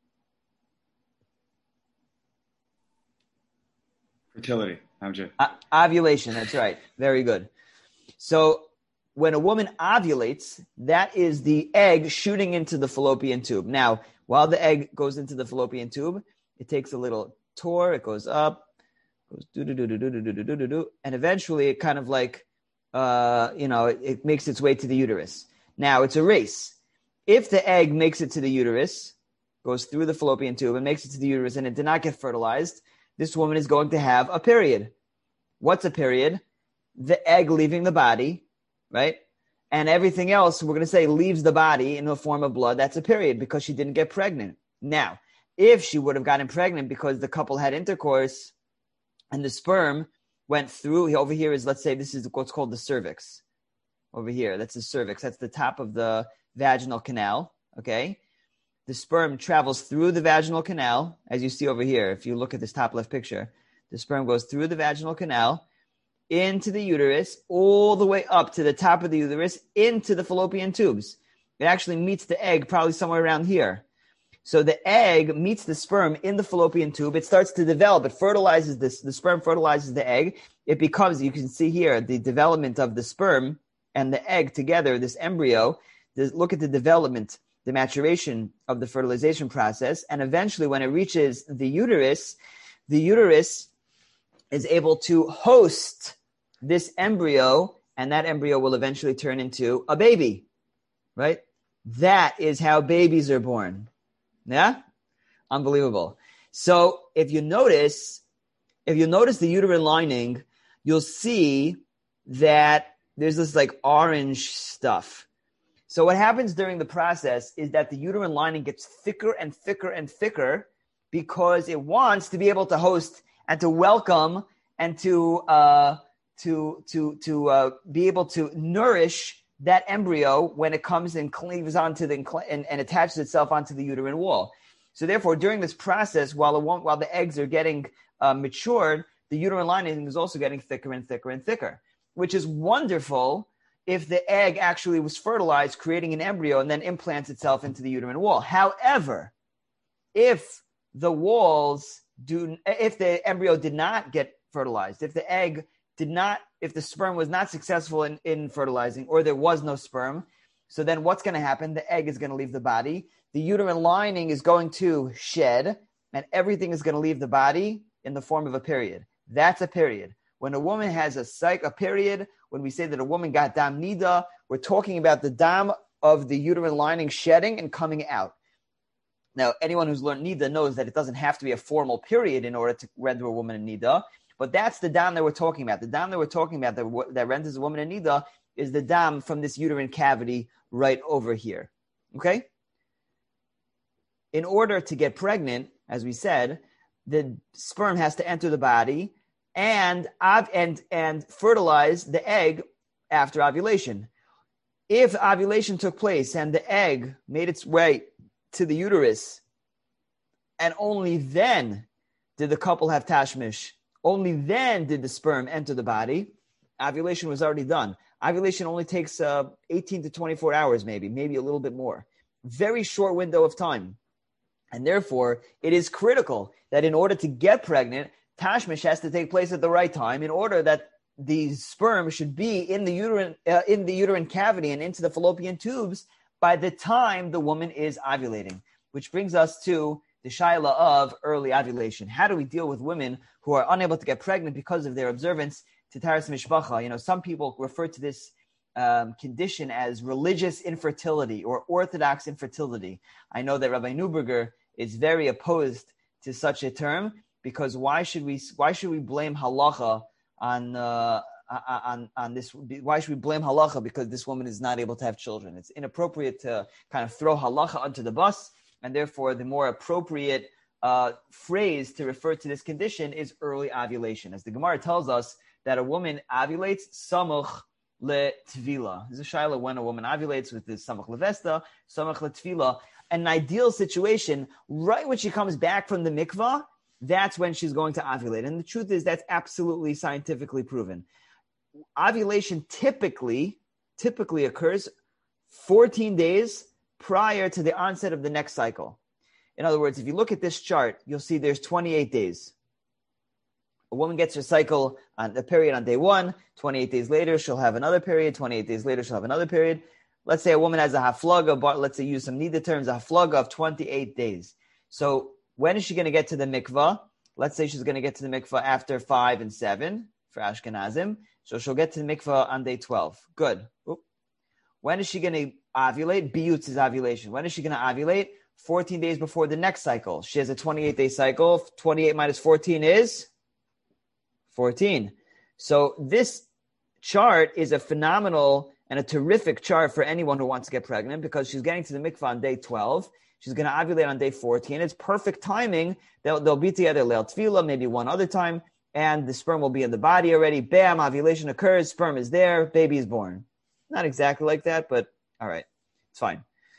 fertility. Ovulation. That's right. Very good. So when a woman ovulates, that is the egg shooting into the fallopian tube. Now, while the egg goes into the fallopian tube, it takes a little tour. It goes up. Goes do, and eventually it kind of like, it makes its way to the uterus. Now it's a race. If the egg makes it to the uterus, goes through the fallopian tube and makes it to the uterus, and it did not get fertilized, this woman is going to have a period. What's a period? The egg leaving the body, right? And everything else, we're going to say, leaves the body in the form of blood. That's a period because she didn't get pregnant. Now, if she would have gotten pregnant because the couple had intercourse, and the sperm went through, over here is, let's say, this is what's called the cervix. Over here, that's the cervix. That's the top of the vaginal canal, okay? The sperm travels through the vaginal canal, as you see over here. If you look at this top left picture, the sperm goes through the vaginal canal, into the uterus, all the way up to the top of the uterus, into the fallopian tubes. It actually meets the egg probably somewhere around here. So the egg meets the sperm in the fallopian tube. It starts to develop. It fertilizes this. The sperm fertilizes the egg. It becomes, you can see here, the development of the sperm and the egg together, this embryo, look at the development, the maturation of the fertilization process, and eventually when it reaches the uterus is able to host this embryo, and that embryo will eventually turn into a baby, right? That is how babies are born. Yeah? Unbelievable. So if you notice the uterine lining, you'll see that there's this like orange stuff. So what happens during the process is that the uterine lining gets thicker and thicker and thicker because it wants to be able to host and to welcome and to be able to nourish that embryo when it comes and cleaves onto and attaches itself onto the uterine wall. So therefore, during this process, while the eggs are getting matured, the uterine lining is also getting thicker and thicker and thicker, which is wonderful if the egg actually was fertilized, creating an embryo, and then implants itself into the uterine wall. However, if the embryo did not get fertilized, if the sperm was not successful in fertilizing, or there was no sperm, so then what's going to happen? The egg is going to leave the body. The uterine lining is going to shed, and everything is going to leave the body in the form of a period. That's a period. When a woman has a period, when we say that a woman got dam nida, we're talking about the dam of the uterine lining shedding and coming out. Now, anyone who's learned nida knows that it doesn't have to be a formal period in order to render a woman a nida, but that's the dam that we're talking about. The dam that we're talking about that renders a woman a nida is the dam from this uterine cavity right over here. Okay? In order to get pregnant, as we said, the sperm has to enter the body and fertilize the egg after ovulation. If ovulation took place and the egg made its way to the uterus, and only then did the couple have tashmish, only then did the sperm enter the body, ovulation was already done. Ovulation only takes 18 to 24 hours, maybe a little bit more. Very short window of time. And therefore, it is critical that in order to get pregnant, tashmish has to take place at the right time in order that the sperm should be in the uterine cavity and into the fallopian tubes by the time the woman is ovulating. Which brings us to the shaila of early ovulation. How do we deal with women who are unable to get pregnant because of their observance to Taharas Mishpacha? Some people refer to this condition as religious infertility or orthodox infertility. I know that Rabbi Neuberger is very opposed to such a term because why should we blame halacha on this? Why should we blame halacha because this woman is not able to have children? It's inappropriate to kind of throw halacha under the bus, and therefore the more appropriate phrase to refer to this condition is early ovulation. As the Gemara tells us that a woman ovulates samuch le-tvila. There's a shaila when a woman ovulates with this samuch levesta, samuch le-tvila. An ideal situation, right when she comes back from the mikvah, that's when she's going to ovulate. And the truth is that's absolutely scientifically proven. Ovulation typically occurs 14 days prior to the onset of the next cycle. In other words, if you look at this chart, you'll see there's 28 days. A woman gets her cycle on the period on day 1, 28 days later, she'll have another period, 28 days later, she'll have another period. Let's say a woman has a haflaga, but let's say use some nida terms, a haflaga of 28 days. So when is she going to get to the mikvah? Let's say she's going to get to the mikvah after 5 and 7 for Ashkenazim. So she'll get to the mikvah on day 12. Good. Oop. When is she going to ovulate? Biyutz is ovulation. When is she going to ovulate? 14 days before the next cycle. She has a 28-day cycle. 28 minus 14 is 14. So this chart is a phenomenal and a terrific chart for anyone who wants to get pregnant because she's getting to the mikvah on day 12. She's going to ovulate on day 14. It's perfect timing. They'll be together leil tefillah, maybe one other time, and the sperm will be in the body already. Bam, ovulation occurs, sperm is there, baby is born. Not exactly like that, but all right, it's fine.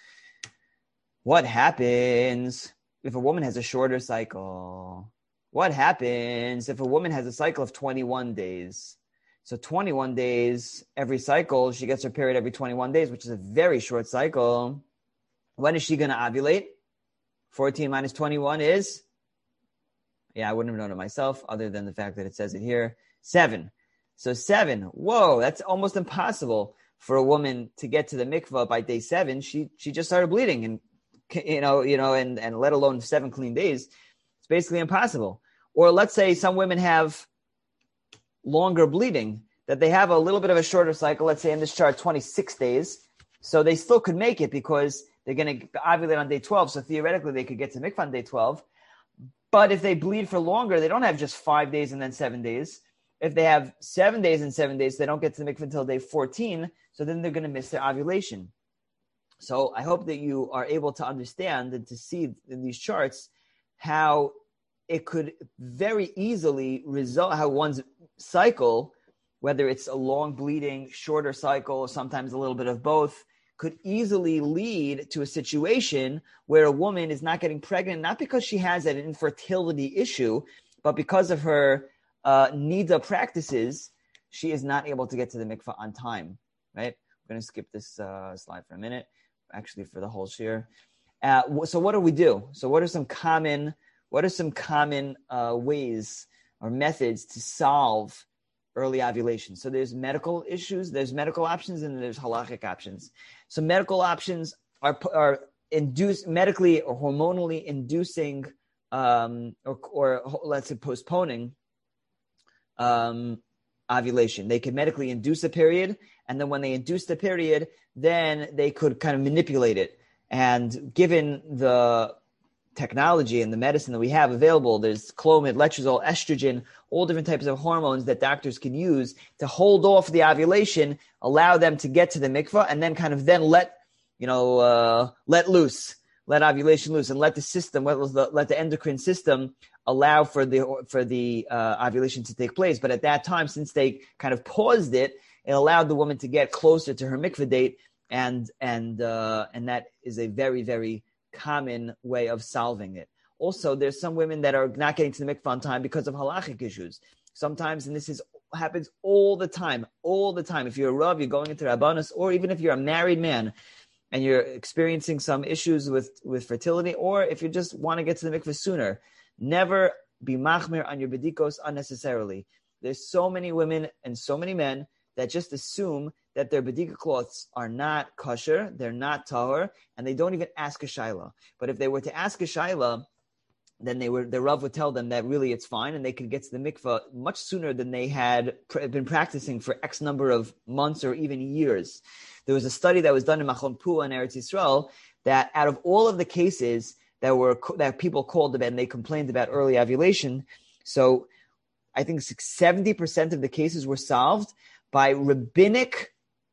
What happens if a woman has a shorter cycle? What happens if a woman has a cycle of 21 days? So 21 days, every cycle, she gets her period every 21 days, which is a very short cycle. When is she going to ovulate? 14 minus 21 is? Yeah, I wouldn't have known it myself, other than the fact that it says it here. 7. So 7. Whoa, that's almost impossible for a woman to get to the mikvah by day 7, she just started bleeding, and and let alone 7 clean days, it's basically impossible. Or let's say some women have longer bleeding, that they have a little bit of a shorter cycle, let's say in this chart 26 days, so they still could make it because they're going to ovulate on day 12, so theoretically they could get to mikvah on day 12. But if they bleed for longer, they don't have just 5 days and then 7 days. If they have 7 days and 7 days, they don't get to the mikvah until day 14, so then they're going to miss their ovulation. So I hope that you are able to understand and to see in these charts how it could very easily result, how one's cycle, whether it's a long bleeding, shorter cycle, or sometimes a little bit of both, could easily lead to a situation where a woman is not getting pregnant, not because she has an infertility issue, but because of her nida practices, she is not able to get to the mikvah on time, right? I'm going to skip this slide for a minute, actually for the whole shir. So what do we do? So what are some common ways or methods to solve early ovulation? So there's medical issues, there's medical options, and there's halachic options. So medical options are induced medically or hormonally inducing or let's say postponing ovulation. They can medically induce a period, and then when they induce the period, then they could kind of manipulate it. And given the technology and the medicine that we have available, there's Clomid, letrozole, estrogen, all different types of hormones that doctors can use to hold off the ovulation, allow them to get to the mikvah, and then kind of let ovulation loose, and let the system, let the endocrine system allow for the ovulation to take place. But at that time, since they kind of paused it, it allowed the woman to get closer to her mikvah date, and that is a very, very common way of solving it. Also, there's some women that are not getting to the mikvah on time because of halachic issues. Sometimes, and this happens all the time. If you're a rav, you're going into rabbanos, or even if you're a married man and you're experiencing some issues with fertility, or if you just want to get to the mikvah sooner, never be machmir on your bedikos unnecessarily. There's so many women and so many men that just assume that their bedika cloths are not kosher, they're not tahor, and they don't even ask a shaila. But if they were to ask a shaila, then the Rav would tell them that really it's fine, and they could get to the mikvah much sooner than they had been practicing for X number of months or even years. There was a study that was done in Machon Pua in Eretz Yisrael that out of all of the cases that people called about and they complained about early ovulation, so I think 70% of the cases were solved by rabbinic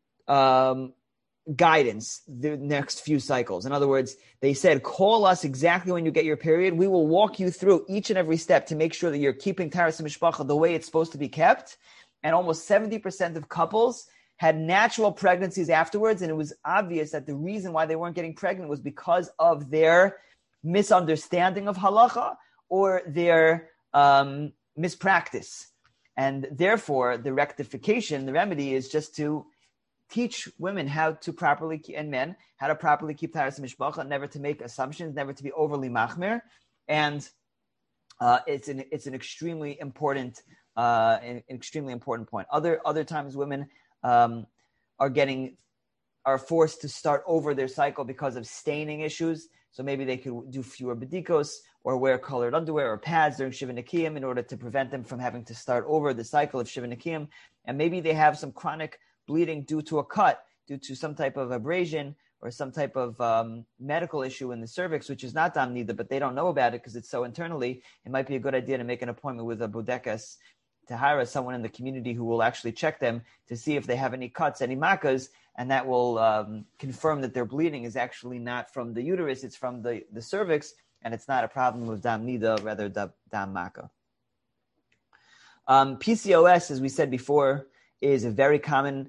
guidance the next few cycles. In other words, they said, call us exactly when you get your period. We will walk you through each and every step to make sure that you're keeping Taras Mishpacha the way it's supposed to be kept. And almost 70% of couples had natural pregnancies afterwards. And it was obvious that the reason why they weren't getting pregnant was because of their misunderstanding of halacha or their mispractice. And therefore, the rectification, the remedy is just to teach women how to properly, and men, how to properly keep Taras Mishpacha, never to make assumptions, never to be overly machmir. And it's an extremely important point. Other times women are forced to start over their cycle because of staining issues. So maybe they could do fewer bedikos or wear colored underwear or pads during Shiva Nekiyim in order to prevent them from having to start over the cycle of Shiva Nekiyim. And maybe they have some chronic bleeding due to a cut, due to some type of abrasion or some type of medical issue in the cervix, which is not dam nida, but they don't know about it because it's so internally. It might be a good idea to make an appointment with a bodekas tahara, someone in the community who will actually check them to see if they have any cuts, any makas, and that will confirm that their bleeding is actually not from the uterus, it's from the cervix, and it's not a problem of dam nida, rather dam maka. PCOS, as we said before, is a very common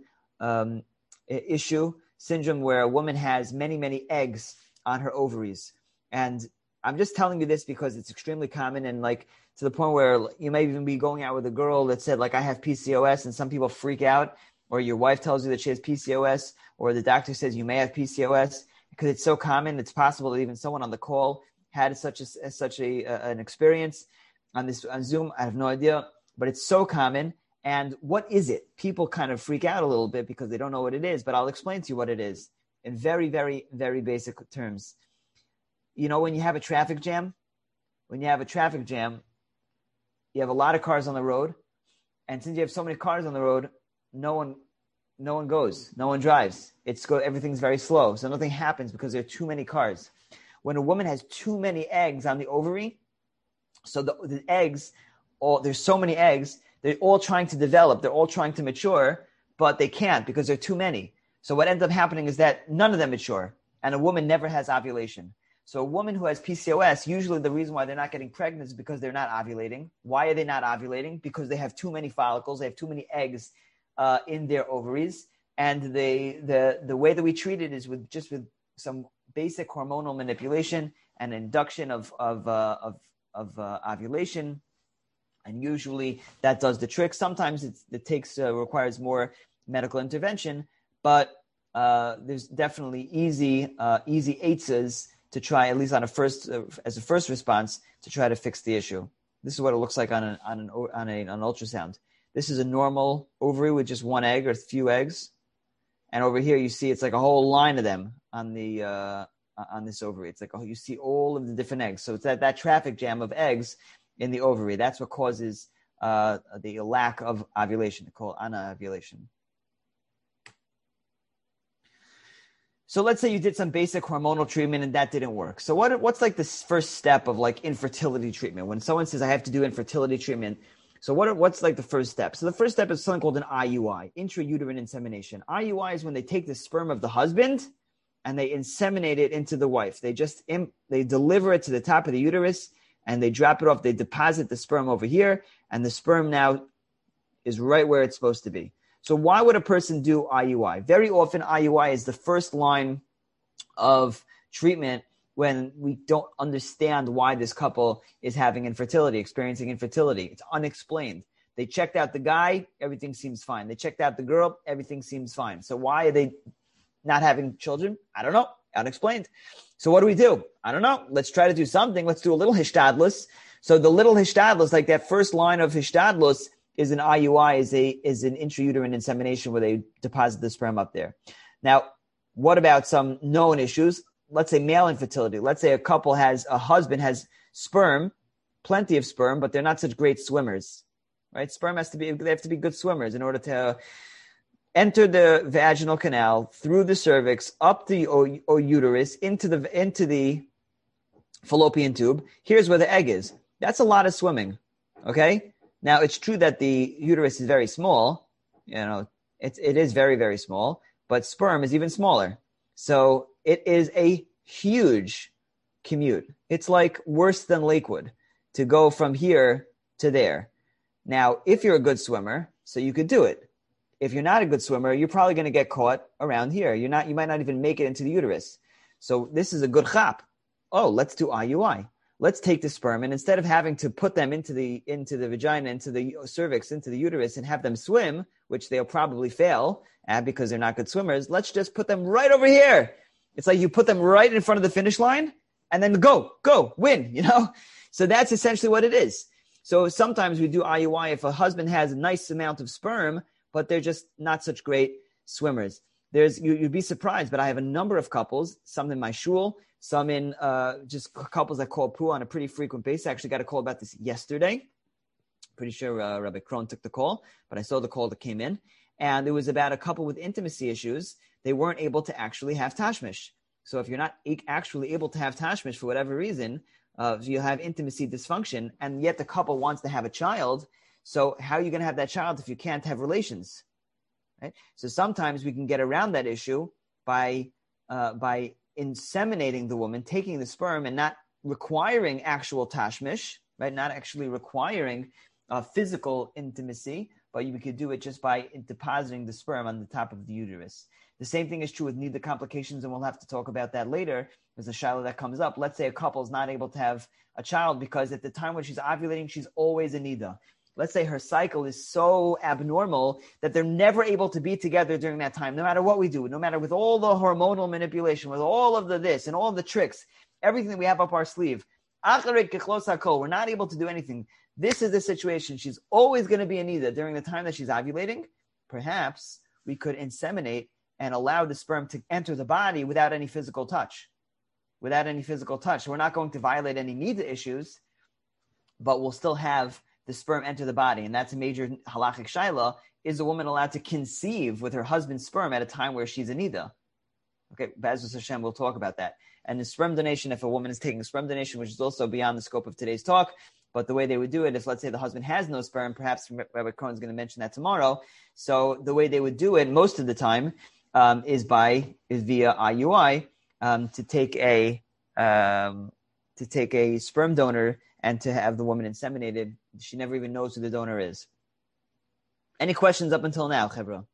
syndrome where a woman has many, many eggs on her ovaries. And I'm just telling you this because it's extremely common, and like to the point where you may even be going out with a girl that said, like, I have PCOS, and some people freak out, or your wife tells you that she has PCOS, or the doctor says you may have PCOS, because it's so common. It's possible that even someone on the call had such an experience on Zoom. I have no idea, but it's so common. And what is it? People kind of freak out a little bit because they don't know what it is, but I'll explain to you what it is in very, very, very basic terms. You know, when you have a traffic jam, you have a lot of cars on the road. And since you have so many cars on the road, no one goes, no one drives. Everything's very slow. So nothing happens because there are too many cars. When a woman has too many eggs on the ovary, so the eggs, there's so many eggs, they're all trying to develop, they're all trying to mature, but they can't because there are too many. So what ends up happening is that none of them mature, and a woman never has ovulation. So a woman who has PCOS, usually the reason why they're not getting pregnant is because they're not ovulating. Why are they not ovulating? Because they have too many follicles, they have too many eggs in their ovaries, and the way that we treat it is with some basic hormonal manipulation and induction of ovulation, and usually that does the trick. Sometimes it requires more medical intervention, but there's definitely easy eitzes to try, at least as a first response, to try to fix the issue. This is what it looks like on an ultrasound. This is a normal ovary with just one egg or a few eggs, and over here you see it's like a whole line of them on this ovary. It's like you see all of the different eggs. So it's that traffic jam of eggs in the ovary. That's what causes the lack of ovulation. They call it anovulation. So let's say you did some basic hormonal treatment and that didn't work. So what's like this first step of like infertility treatment? When someone says I have to do infertility treatment, so what's like the first step? So the first step is something called an IUI, intrauterine insemination. IUI is when they take the sperm of the husband and they inseminate it into the wife. They deliver it to the top of the uterus and they drop it off. They deposit the sperm over here, and the sperm now is right where it's supposed to be. So why would a person do IUI? Very often IUI is the first line of treatment when we don't understand why this couple is experiencing infertility. It's unexplained. They checked out the guy, everything seems fine. They checked out the girl, everything seems fine. So why are they not having children? I don't know. Unexplained. So what do? I don't know. Let's try to do something. Let's do a little hishtadlus. So the little hishtadlus, like that first line of hishtadlus, is an IUI, is an intrauterine insemination where they deposit the sperm up there. Now, what about some known issues? Let's say male infertility. Let's say a husband has sperm, plenty of sperm, but they're not such great swimmers, right? They have to be good swimmers in order to enter the vaginal canal, through the cervix, up the uterus, into the fallopian tube. Here's where the egg is. That's a lot of swimming, okay? Now, it's true that the uterus is very small. It is very, very small, but sperm is even smaller. So it is a huge commute. It's like worse than Lakewood to go from here to there. Now, if you're a good swimmer, so you could do it. If you're not a good swimmer, you're probably going to get caught around here. You might not even make it into the uterus. So this is a good chap. Oh, let's do IUI. Let's take the sperm, and instead of having to put them into the vagina, into the cervix, into the uterus, and have them swim, which they'll probably fail at because they're not good swimmers, let's just put them right over here. It's like you put them right in front of the finish line, and then go, win, So that's essentially what it is. So sometimes we do IUI if a husband has a nice amount of sperm, but they're just not such great swimmers. You'd be surprised, but I have a number of couples, some in my shul, some in just couples that call PU on a pretty frequent basis. I actually got a call about this yesterday. Pretty sure Rabbi Krohn took the call, but I saw the call that came in. And it was about a couple with intimacy issues. They weren't able to actually have tashmish. So if you're not actually able to have tashmish for whatever reason, you have intimacy dysfunction, and yet the couple wants to have a child. So how are you going to have that child if you can't have relations? Right? So sometimes we can get around that issue by inseminating the woman, taking the sperm and not requiring actual tashmish, right? Not actually requiring physical intimacy, but you could do it just by depositing the sperm on the top of the uterus. The same thing is true with nida complications, and we'll have to talk about that later. There's a shiloh that comes up. Let's say a couple is not able to have a child because at the time when she's ovulating, she's always in nida. Let's say her cycle is so abnormal that they're never able to be together during that time, no matter what we do, no matter with all the hormonal manipulation, with all of the this and all of the tricks, everything that we have up our sleeve. We're not able to do anything. This is the situation. She's always going to be in nida during the time that she's ovulating. Perhaps we could inseminate and allow the sperm to enter the body without any physical touch. So we're not going to violate any nida issues, but we'll still have the sperm enter the body. And that's a major halachic shaila. Is a woman allowed to conceive with her husband's sperm at a time where she's in nida? Okay, Be'ezus Hashem, we'll talk about that. And the sperm donation, if a woman is taking a sperm donation, which is also beyond the scope of today's talk, but the way they would do it, if let's say the husband has no sperm, perhaps Rabbi Cohen is going to mention that tomorrow. So the way they would do it most of the time is via IUI to take a sperm donor and to have the woman inseminated. She never even knows who the donor is. Any questions up until now, Chevra?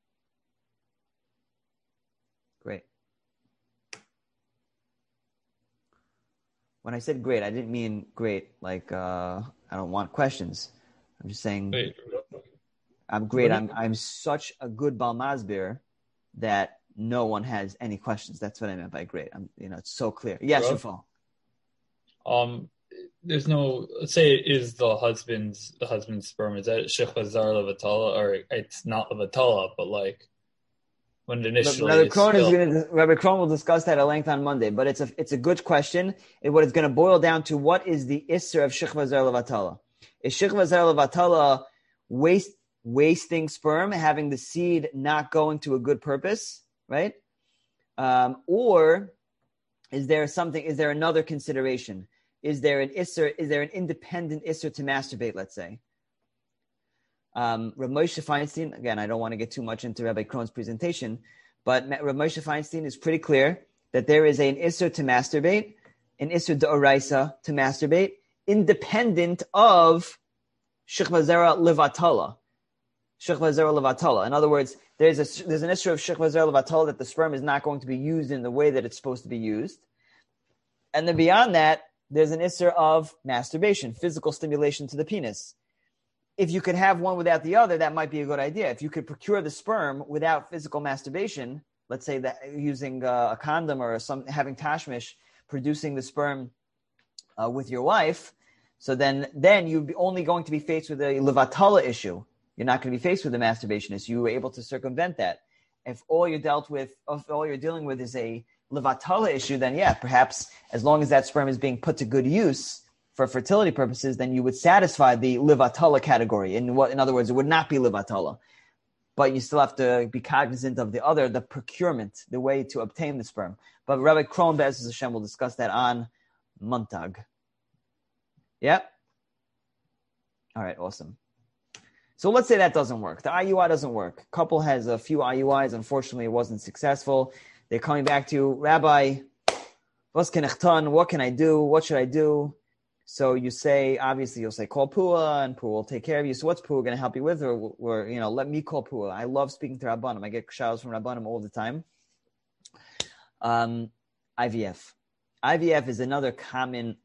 Great. When I said great, I didn't mean great like I don't want questions. I'm just saying I'm great. I'm such a good Baal Masbir that no one has any questions. That's what I meant by great. It's so clear. Yes, Shafal. There's no, let's say it is the husband's sperm. Is that Shechva Zar Levatala, or it's not Levatala, but like when it initially Rabbi Kron will discuss that at length on Monday, but it's a good question. What it's going to boil down to, what is the Isser of Shechva Zar Levatala? Is Shechva Zar Levatala wasting sperm, having the seed not going to a good purpose, right? Or is there another consideration? Is there an independent isser to masturbate, let's say? Rav Moshe Feinstein, again, I don't want to get too much into Rabbi Kron's presentation, but Rav Moshe Feinstein is pretty clear that there is an isser to masturbate, an isser d'oraisa to masturbate, independent of Shechva Zera Levatala. Shechva Zera Levatala. In other words, there's an isser of Shechva Zera Levatala that the sperm is not going to be used in the way that it's supposed to be used. And then beyond that, there's an isser of masturbation, physical stimulation to the penis. If you could have one without the other, that might be a good idea. If you could procure the sperm without physical masturbation, let's say that using a condom or having tashmish, producing the sperm with your wife, so then you'd be only going to be faced with a levatala issue. You're not going to be faced with a masturbation issue. You were able to circumvent that. If all you're dealing with is a levatala issue, then yeah, perhaps as long as that sperm is being put to good use for fertility purposes, then you would satisfy the levatala category. In other words, it would not be levatala, but you still have to be cognizant of the procurement, the way to obtain the sperm. But Rabbi Kron Be'ezus Hashem will discuss that on Montag. Yep. All right, awesome. So let's say that doesn't work. The IUI doesn't work. Couple has a few IUIs. Unfortunately, it wasn't successful. They're coming back to you, Rabbi, what can I do? What should I do? So you'll say, call Pua, and Pua will take care of you. So what's Pua going to help you with? Or let me call Pua. I love speaking to Rabbanim. I get showers from Rabbanim all the time. IVF. IVF is another common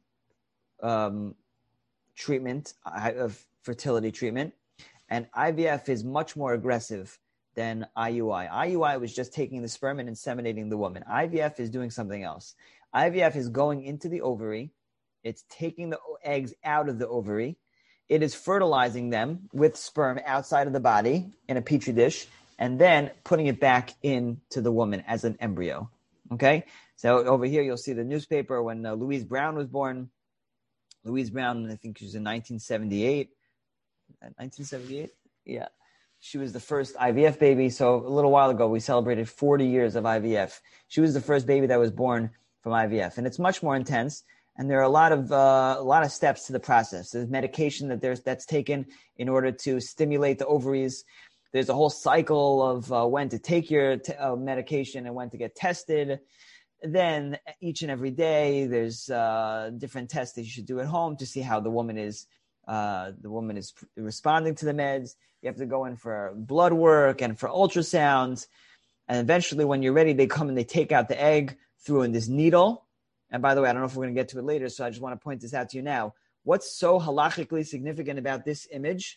treatment of fertility treatment. And IVF is much more aggressive than IUI. IUI was just taking the sperm and inseminating the woman. IVF is doing something else. IVF is going into the ovary. It's taking the eggs out of the ovary. It is fertilizing them with sperm outside of the body in a petri dish, and then putting it back into the woman as an embryo. Okay? So over here, you'll see the newspaper when Louise Brown was born. Louise Brown, I think she was in 1978. 1978? Yeah. She was the first IVF baby. So a little while ago, we celebrated 40 years of IVF. She was the first baby that was born from IVF. And it's much more intense. And there are a lot of steps to the process. There's medication that's taken in order to stimulate the ovaries. There's a whole cycle of when to take your medication and when to get tested. Then each and every day, there's different tests that you should do at home to see how the woman is responding to the meds. You have to go in for blood work and for ultrasounds. And eventually, when you're ready, they come and they take out the egg through in this needle. And by the way, I don't know if we're going to get to it later, so I just want to point this out to you now. What's so halachically significant about this image?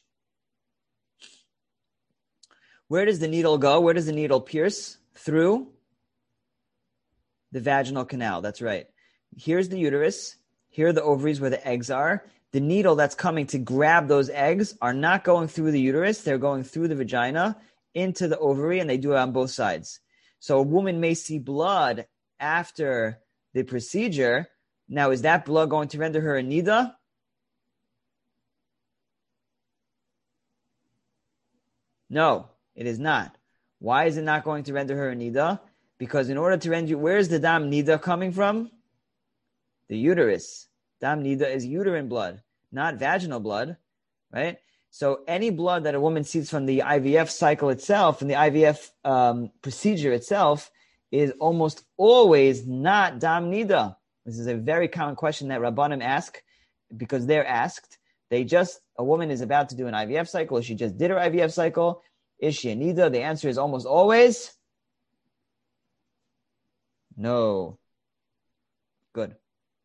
Where does the needle go? Where does the needle pierce? Through the vaginal canal. That's right. Here's the uterus. Here are the ovaries where the eggs are. The needle that's coming to grab those eggs are not going through the uterus. They're going through the vagina into the ovary, and they do it on both sides. So a woman may see blood after the procedure. Now, is that blood going to render her a nida? No, it is not. Why is it not going to render her a nida? Because in order to render, where's the dam nida coming from? The uterus. Dam nida is uterine blood, not vaginal blood, right? So any blood that a woman sees from the IVF cycle itself, and the IVF procedure itself, is almost always not dam nida. This is a very common question that Rabbanim ask, because they're asked. A woman is about to do an IVF cycle, or she just did her IVF cycle. Is she a nida? The answer is almost always no. Good.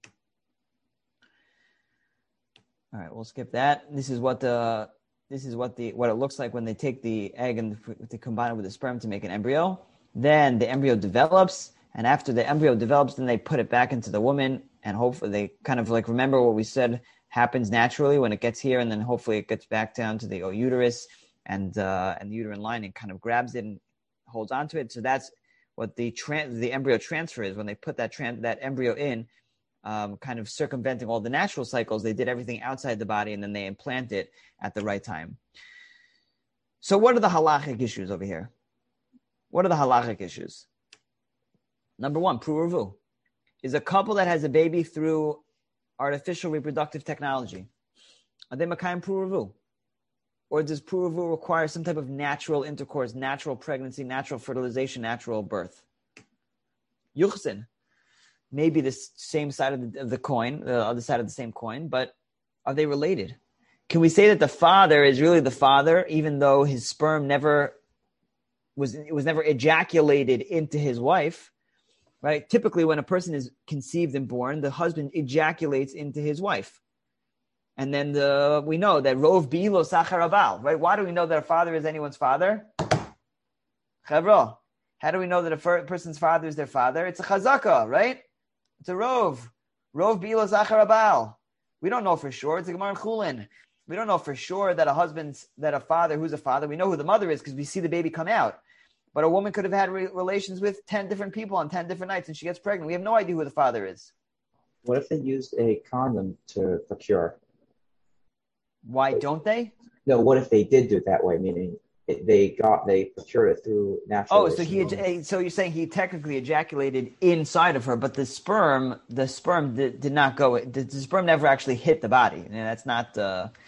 All right, we'll skip that. This is what it looks like when they take the egg and they combine it with the sperm to make an embryo. Then the embryo develops, and after the embryo develops, then they put it back into the woman, and hopefully they kind of like remember what we said happens naturally when it gets here, and then hopefully it gets back down to the uterus and the uterine lining kind of grabs it and holds onto it. So that's what the embryo transfer is. When they put that embryo in, kind of circumventing all the natural cycles, they did everything outside the body, and then they implant it at the right time. So what are the halachic issues over here? What are the halachic issues? Number one, pruruvu. Is a couple that has a baby through artificial reproductive technology, are they makayim pruruvu? Or does pruruvu require some type of natural intercourse, natural pregnancy, natural fertilization, natural birth? Yuchsin. Maybe the same side of the coin, the other side of the same coin, but are they related? Can we say that the father is really the father, even though his sperm never ejaculated into his wife, right? Typically, when a person is conceived and born, the husband ejaculates into his wife. And then we know that Rov Bi'ilo Sachar Abal, right? Why do we know that a father is anyone's father? Chavro, how do we know that a person's father is their father? It's a chazaka, right? It's a Rov. Rov Bi'ilo Sachar Abal. We don't know for sure. It's a Gemara Chulin. We don't know for sure that a father who's a father. We know who the mother is because we see the baby come out. But a woman could have had relations with 10 different people on 10 different nights, and she gets pregnant. We have no idea who the father is. What if they used a condom to procure? Why don't they? No, what if they did do it that way? Meaning they procured it through natural. Oh, so you're saying he technically ejaculated inside of her, but the sperm did not go. The sperm never actually hit the body. And that's not,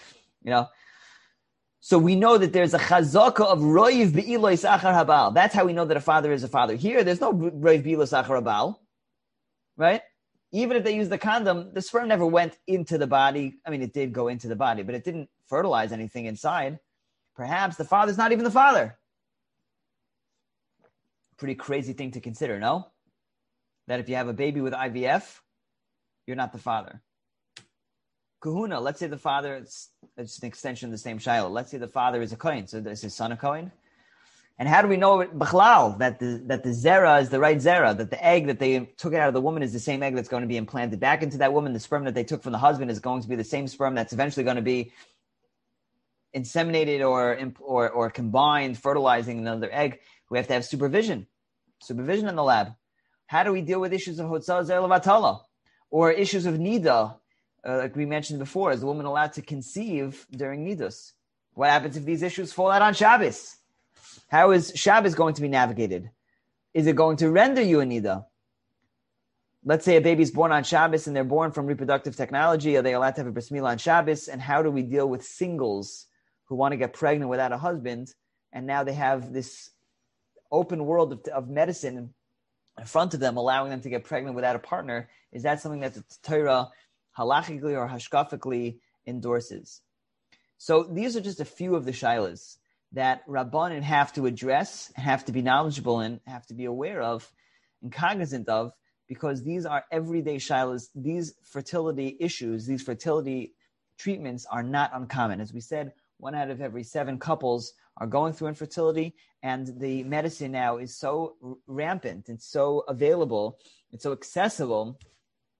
So we know that there's a chazaka of roiv be'iloi sachar habal. That's how we know that a father is a father. Here, there's no roiv be'iloi sachar habal, right? Even if they use the condom, the sperm never went into the body. I mean, it did go into the body, but it didn't fertilize anything inside. Perhaps the father's not even the father. Pretty crazy thing to consider, no? That if you have a baby with IVF, you're not the father. Kahuna, let's say the father, it's an extension of the same Shiloh. Let's say the father is a Kohen, so is his son a Kohen? And how do we know B'chlal that the zera is the right zera, that the egg that they took out of the woman is the same egg that's going to be implanted back into that woman? The sperm that they took from the husband is going to be the same sperm that's eventually going to be inseminated or combined, fertilizing another egg. We have to have supervision in the lab. How do we deal with issues of Hotzah Zer Levatala or issues of Nida? Like we mentioned before, is the woman allowed to conceive during Nidus? What happens if these issues fall out on Shabbos? How is Shabbos going to be navigated? Is it going to render you a Nida? Let's say a baby's born on Shabbos and they're born from reproductive technology. Are they allowed to have a bris milah on Shabbos? And how do we deal with singles who want to get pregnant without a husband? And now they have this open world of medicine in front of them, allowing them to get pregnant without a partner. Is that something that the Torah halachically or hashkafically endorses? So these are just a few of the shilas that Rabbanan have to address, have to be knowledgeable in, have to be aware of and cognizant of, because these are everyday shilas. These fertility issues, these fertility treatments are not uncommon. As we said, 1 out of every 7 couples are going through infertility, and the medicine now is so rampant and so available, it's so accessible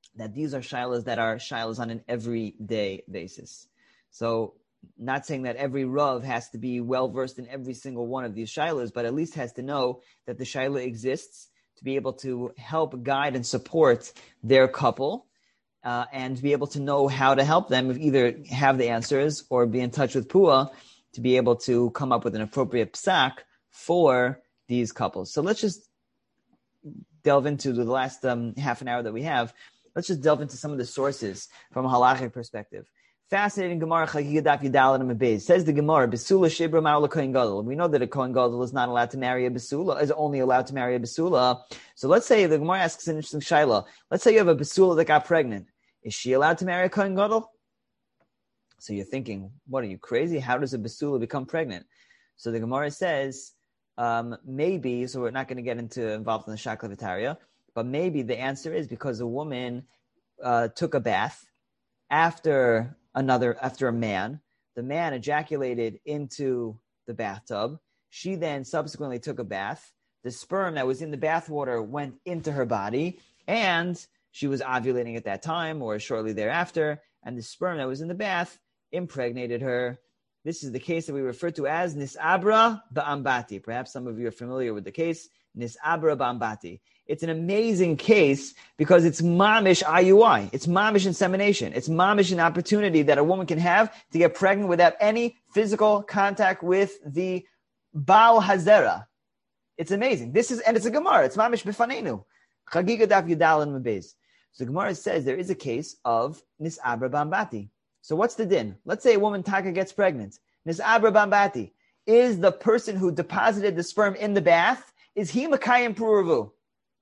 that these are shilas that are shilas on an everyday basis. So not saying that every Rav has to be well-versed in every single one of these shilas, but at least has to know that the shilah exists to be able to help guide and support their couple and be able to know how to help them, either have the answers or be in touch with Pua to be able to come up with an appropriate psak for these couples. So let's just delve into the last half an hour that we have. Let's just delve into some of the sources from a halachic perspective. Fascinating Gemara, Chagiga Daf Yudalad and Mabez. Says the Gemara, Besula Shibra Ma'ala Kohen Gadol. We know that a Kohen Gadol is not allowed to marry a Besula, is only allowed to marry a Besula. So let's say, the Gemara asks an interesting shayla. Let's say you have a Besula that got pregnant. Is she allowed to marry a Kohen Gadol? So you're thinking, what, are you crazy? How does a Besula become pregnant? So the Gemara says, maybe, so we're not going to get involved in the Shakla Vitaria, but maybe the answer is because a woman took a bath after a man. The man ejaculated into the bathtub. She then subsequently took a bath. The sperm that was in the bathwater went into her body, and she was ovulating at that time or shortly thereafter, and the sperm that was in the bath impregnated her. This is the case that we refer to as Nisabra Ba'ambati. Perhaps some of you are familiar with the case, Nisabra Ba'ambati. It's an amazing case because it's mamish IUI. It's mamish insemination. It's mamish an opportunity that a woman can have to get pregnant without any physical contact with the Baal Hazera. It's amazing. And it's a Gemara. It's mamish b'fanenu. Chagiga Daf Yudal and Mabez. So the Gemara says there is a case of Nisabra Ba'ambati. So what's the din? Let's say a woman Taka gets pregnant. Nisabra Ba'ambati. Is the person who deposited the sperm in the bath, is he Makayim Puravu?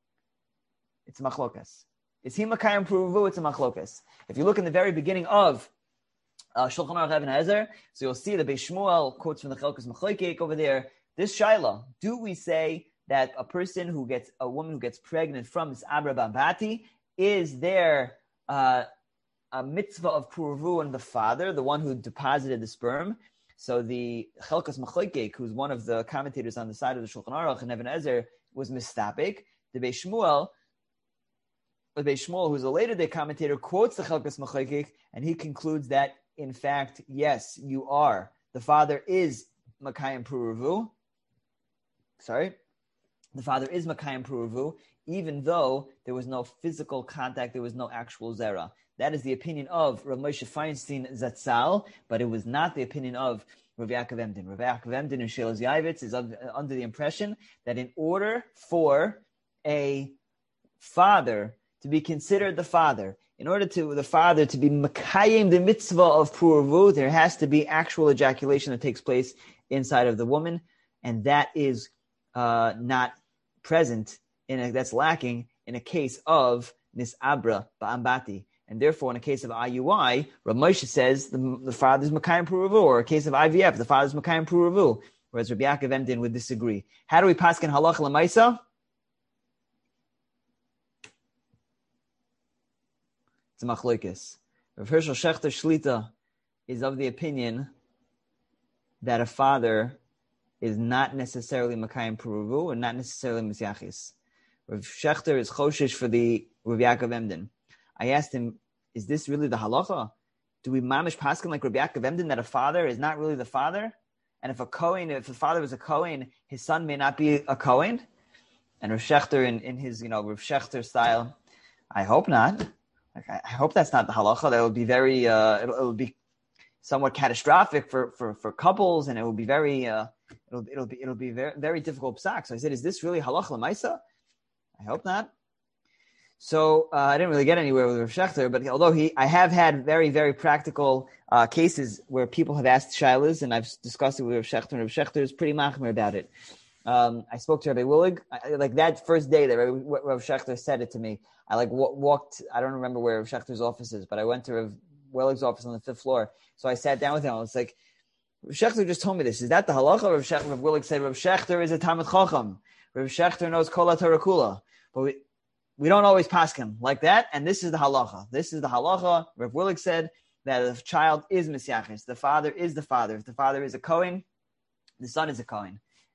It's machlokas. Is he Makayim Puravu? It's a machlokas. If you look in the very beginning of Shulchan Aruch Even HaEzer, so you'll see the Beis Shmuel quotes from the Chelkas Machloikek over there. This shaila, do we say that a woman who gets pregnant from this Abra Ba'ambati, is there a mitzvah of Puravu on the father, the one who deposited the sperm? So the Chelkas Machloikek, who's one of the commentators on the side of the Shulchan Aruch and Even HaEzer, was mistapik. The Beis Shmuel, who's a later day commentator, quotes the Chelkas Machloikek, and he concludes that, in fact, yes, you are. The father is Makayim Puravu. The father is Makayim Puravu, even though there was no physical contact, there was no actual zera. That is the opinion of Rav Moshe Feinstein Zatzal, but it was not the opinion of Rav Yaakov Emden. Rav Yaakov Emden and Shelos Yavitz is under the impression that in order for a father to be considered the father, in order to the father to be Makayim the mitzvah of Puravu, there has to be actual ejaculation that takes place inside of the woman, and that is not present, that's lacking in a case of Nisabra Ba'ambati. And therefore, in a case of IUI, Rav Moshe says the father's Makayim Puravu, or a case of IVF, the father's Makayim Puravu, whereas Rabbi Yaakov Emden would disagree. How do we paskin halacha l'maisa? It's a machlokes. Rav Hershel Shechter Shlita is of the opinion that a father is not necessarily Makayim Puravu and not necessarily Misyachis. Rav Shechter is choshesh for the Rav Yaakov Emden. I asked him, is this really the halacha? Do we mamish paskin like Rabbi Yaakov Emden that a father is not really the father? And if the father was a Kohen, his son may not be a Kohen? And Rav Shechter in his, Rav Shechter style, I hope not. I hope that's not the halacha. That would be very, it would be somewhat catastrophic for couples, and it would be very, it'll be very, very difficult psak. So I said, is this really halacha l'maisa? I hope not. So I didn't really get anywhere with Rav Shechter, but although I have had very, very practical cases where people have asked shaylas, and I've discussed it with Rav Shechter, and Rav Shechter is pretty machmir about it. I spoke to Rabbi Willig, like that first day that Rav Shechter said it to me. I walked, I don't remember where Rav Shechter's office is, but I went to Rav Willig's office on the 5th floor. So I sat down with him. I was like, Rav Shechter just told me this. Is that the halacha? Rav Willig said, Rav Shechter is a Talmid Chacham. Rav Shechter knows Kol HaTorah Kula. But we don't always paskin like that, and this is the halacha. This is the halacha. Rav Willig said that if a child is misyachis, the father is the father. If the father is a Kohen, the son is a Kohen.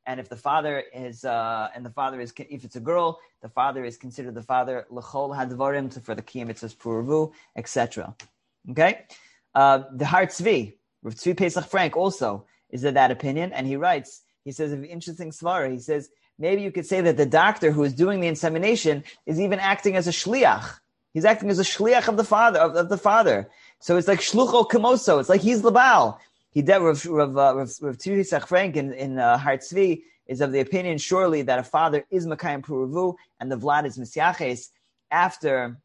And if the father is, if it's a girl, the father is considered the father l'chol hadvarim for the kiyum mitzvahs puravu, etc. Okay, the Har Tzvi, Rav Tzvi Pesach Frank also is of that opinion, and he writes, he says an interesting svara. He says maybe you could say that the doctor who is doing the insemination is even acting as a shliach. He's acting as a shliach of the father of the father. So it's like shlucho kamoso. It's like he's the Baal. Rav Tzvi Pesach Frank in Har Tzvi is of the opinion surely that a father is Makayim Puravu and the Vlad is Misyaches after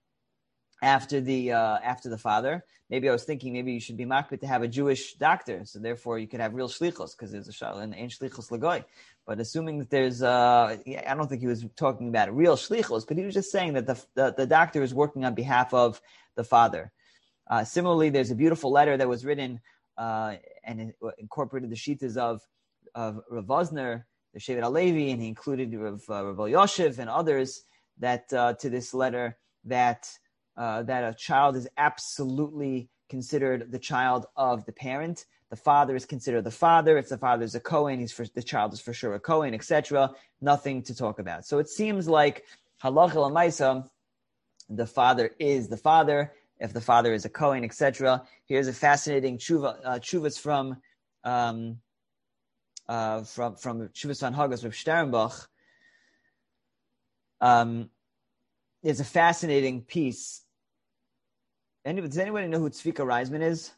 the father. Maybe I was thinking maybe you should be makbid to have a Jewish doctor, so therefore you could have real shlichos because there's a shal and ain't shlichos lagoy. But assuming that there's, I don't think he was talking about real shlichos, but he was just saying that the doctor is working on behalf of the father. Similarly, there's a beautiful letter that was written and incorporated the shittas of Rav Vosner, the Shevet HaLevi, and he included Rav Yoshev and others that to this letter that a child is absolutely considered the child of the parent. The father is considered the father. If the father is a Kohen, the child is for sure a Kohen, etc. Nothing to talk about. So it seems like halacha l'maisa, the father is the father. If the father is a Kohen, etc. Here's a fascinating tshuvas from Tshuvas Van Hagas of Sternbach. There's a fascinating piece. Does anybody know who Tzvika Reisman is?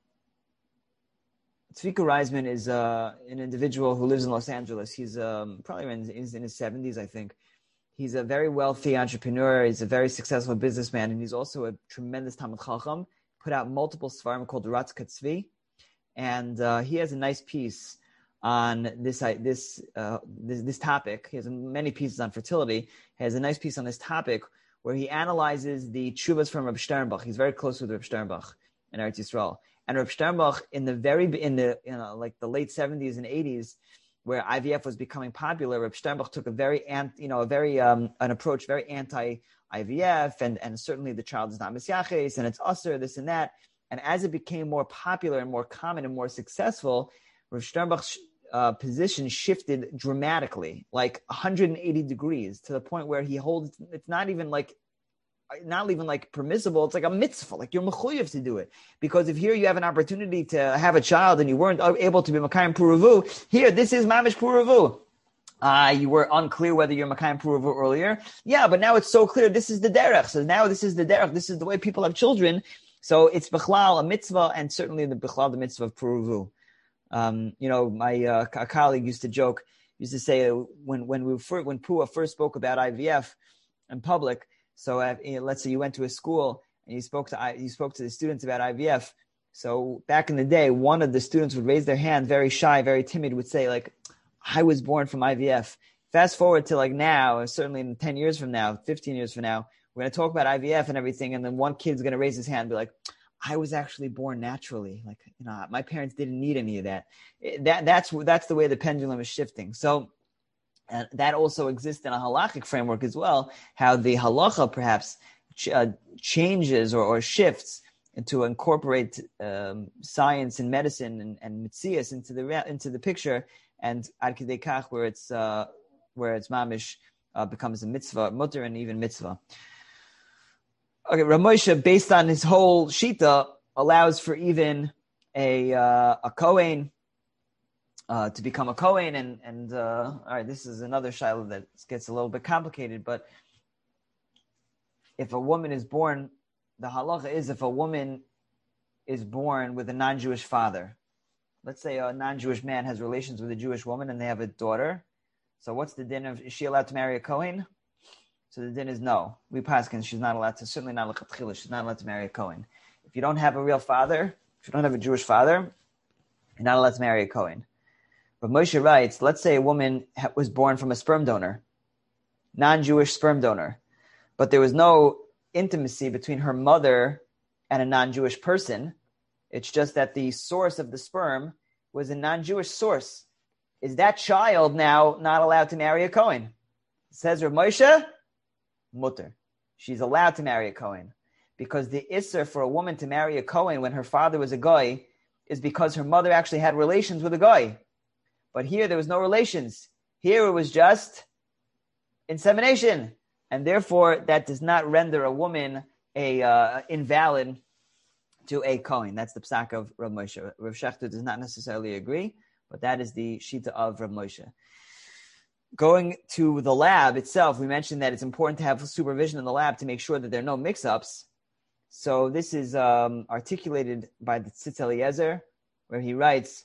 Tzvika Reisman is an individual who lives in Los Angeles. He's probably in his 70s, I think. He's a very wealthy entrepreneur. He's a very successful businessman, and he's also a tremendous Talmid Chacham. Put out multiple svarim called Ratzka Tzvi, and he has a nice piece on this topic. He has many pieces on fertility. He has a nice piece on this topic where he analyzes the tshuvas from Reb Sternbach. He's very close with Reb Sternbach in Eretz Yisrael. And Reb Sternbach in the late 70s and 80s, where IVF was becoming popular, Reb Sternbach took an approach very anti-IVF, and certainly the child is not misyaches, and it's usher, this and that. And as it became more popular and more common and more successful, Reb Sternbach's position shifted dramatically, like 180 degrees, to the point where he holds it's not even like permissible. It's like a mitzvah, like you're mechuyev to do it. Because if here you have an opportunity to have a child and you weren't able to be Makayim Puravu, here, this is Mamish Puravu. You were unclear whether you're Makayim Puravu earlier. Yeah, but now it's so clear. This is the derech. So now this is the derech. This is the way people have children. So it's Bechlal, a mitzvah, and certainly the Bechlal, the mitzvah of Puravu. My colleague used to say when Pua first spoke about IVF in public. So let's say you went to a school and you spoke to the students about IVF. So back in the day, one of the students would raise their hand, very shy, very timid, would say like, "I was born from IVF." Fast forward to like now, certainly in 10 years from now, 15 years from now, we're going to talk about IVF and everything, and then one kid's going to raise his hand and be like, "I was actually born naturally. Like, my parents didn't need any of that." That's the way the pendulum is shifting. So, and that also exists in a halachic framework as well, how the halacha perhaps changes or shifts to incorporate science and medicine and mitzias into the picture, and ad kidei kach, where it's mamish becomes a mitzvah, mutter, and even mitzvah. Okay, Rav Moshe, based on his whole shita, allows for even a Kohen to become a Kohen, and all right, this is another shiloh that gets a little bit complicated. But if a woman is born, the halacha is if a woman is born with a non-Jewish father. Let's say a non-Jewish man has relations with a Jewish woman and they have a daughter. So what's the din of? Is she allowed to marry a Kohen? So the din is no. We paskin, she's not allowed to, certainly not l'chatchila, she's not allowed to marry a Kohen. If you don't have a real father, if you don't have a Jewish father, you're not allowed to marry a Kohen. But Moshe writes, let's say a woman was born from a sperm donor, non-Jewish sperm donor, but there was no intimacy between her mother and a non-Jewish person. It's just that the source of the sperm was a non-Jewish source. Is that child now not allowed to marry a Kohen? Says Rav Moshe, mutter. She's allowed to marry a Kohen. Because the isser for a woman to marry a Kohen when her father was a goy is because her mother actually had relations with a goy. But here there was no relations. Here it was just insemination, and therefore that does not render a woman a invalid to a Kohen. That's the psak of Rav Moshe. Rav Shechter does not necessarily agree, but that is the shita of Rav Moshe. Going to the lab itself, we mentioned that it's important to have supervision in the lab to make sure that there are no mix-ups. So this is articulated by the Tzitz Eliezer, where he writes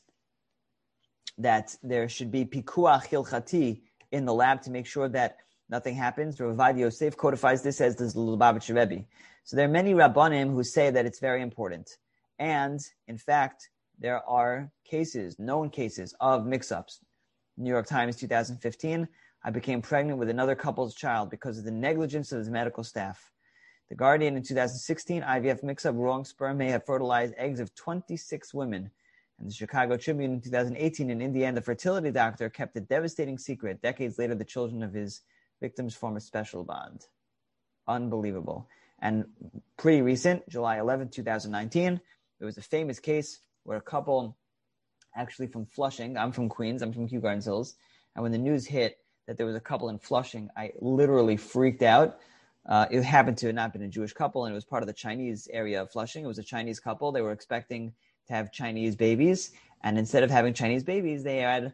that there should be pikuach hilchati in the lab to make sure that nothing happens. Rav Ovadia Yosef codifies this as does the Lubavitcher Rebbe. So there are many Rabbanim who say that it's very important. And, in fact, there are known cases of mix-ups. New York Times, 2015, I became pregnant with another couple's child because of the negligence of his medical staff. The Guardian in 2016, IVF mix-up, wrong sperm may have fertilized eggs of 26 women. And the Chicago Tribune in 2018, in Indiana, the fertility doctor kept a devastating secret. Decades later, the children of his victims form a special bond. Unbelievable. And pretty recent, July 11, 2019, there was a famous case where a couple, actually from Flushing, I'm from Queens, I'm from Kew Gardens Hills, and when the news hit that there was a couple in Flushing, I literally freaked out. It happened to have not been a Jewish couple, and it was part of the Chinese area of Flushing. It was a Chinese couple. They were expecting to have Chinese babies, and instead of having Chinese babies, they had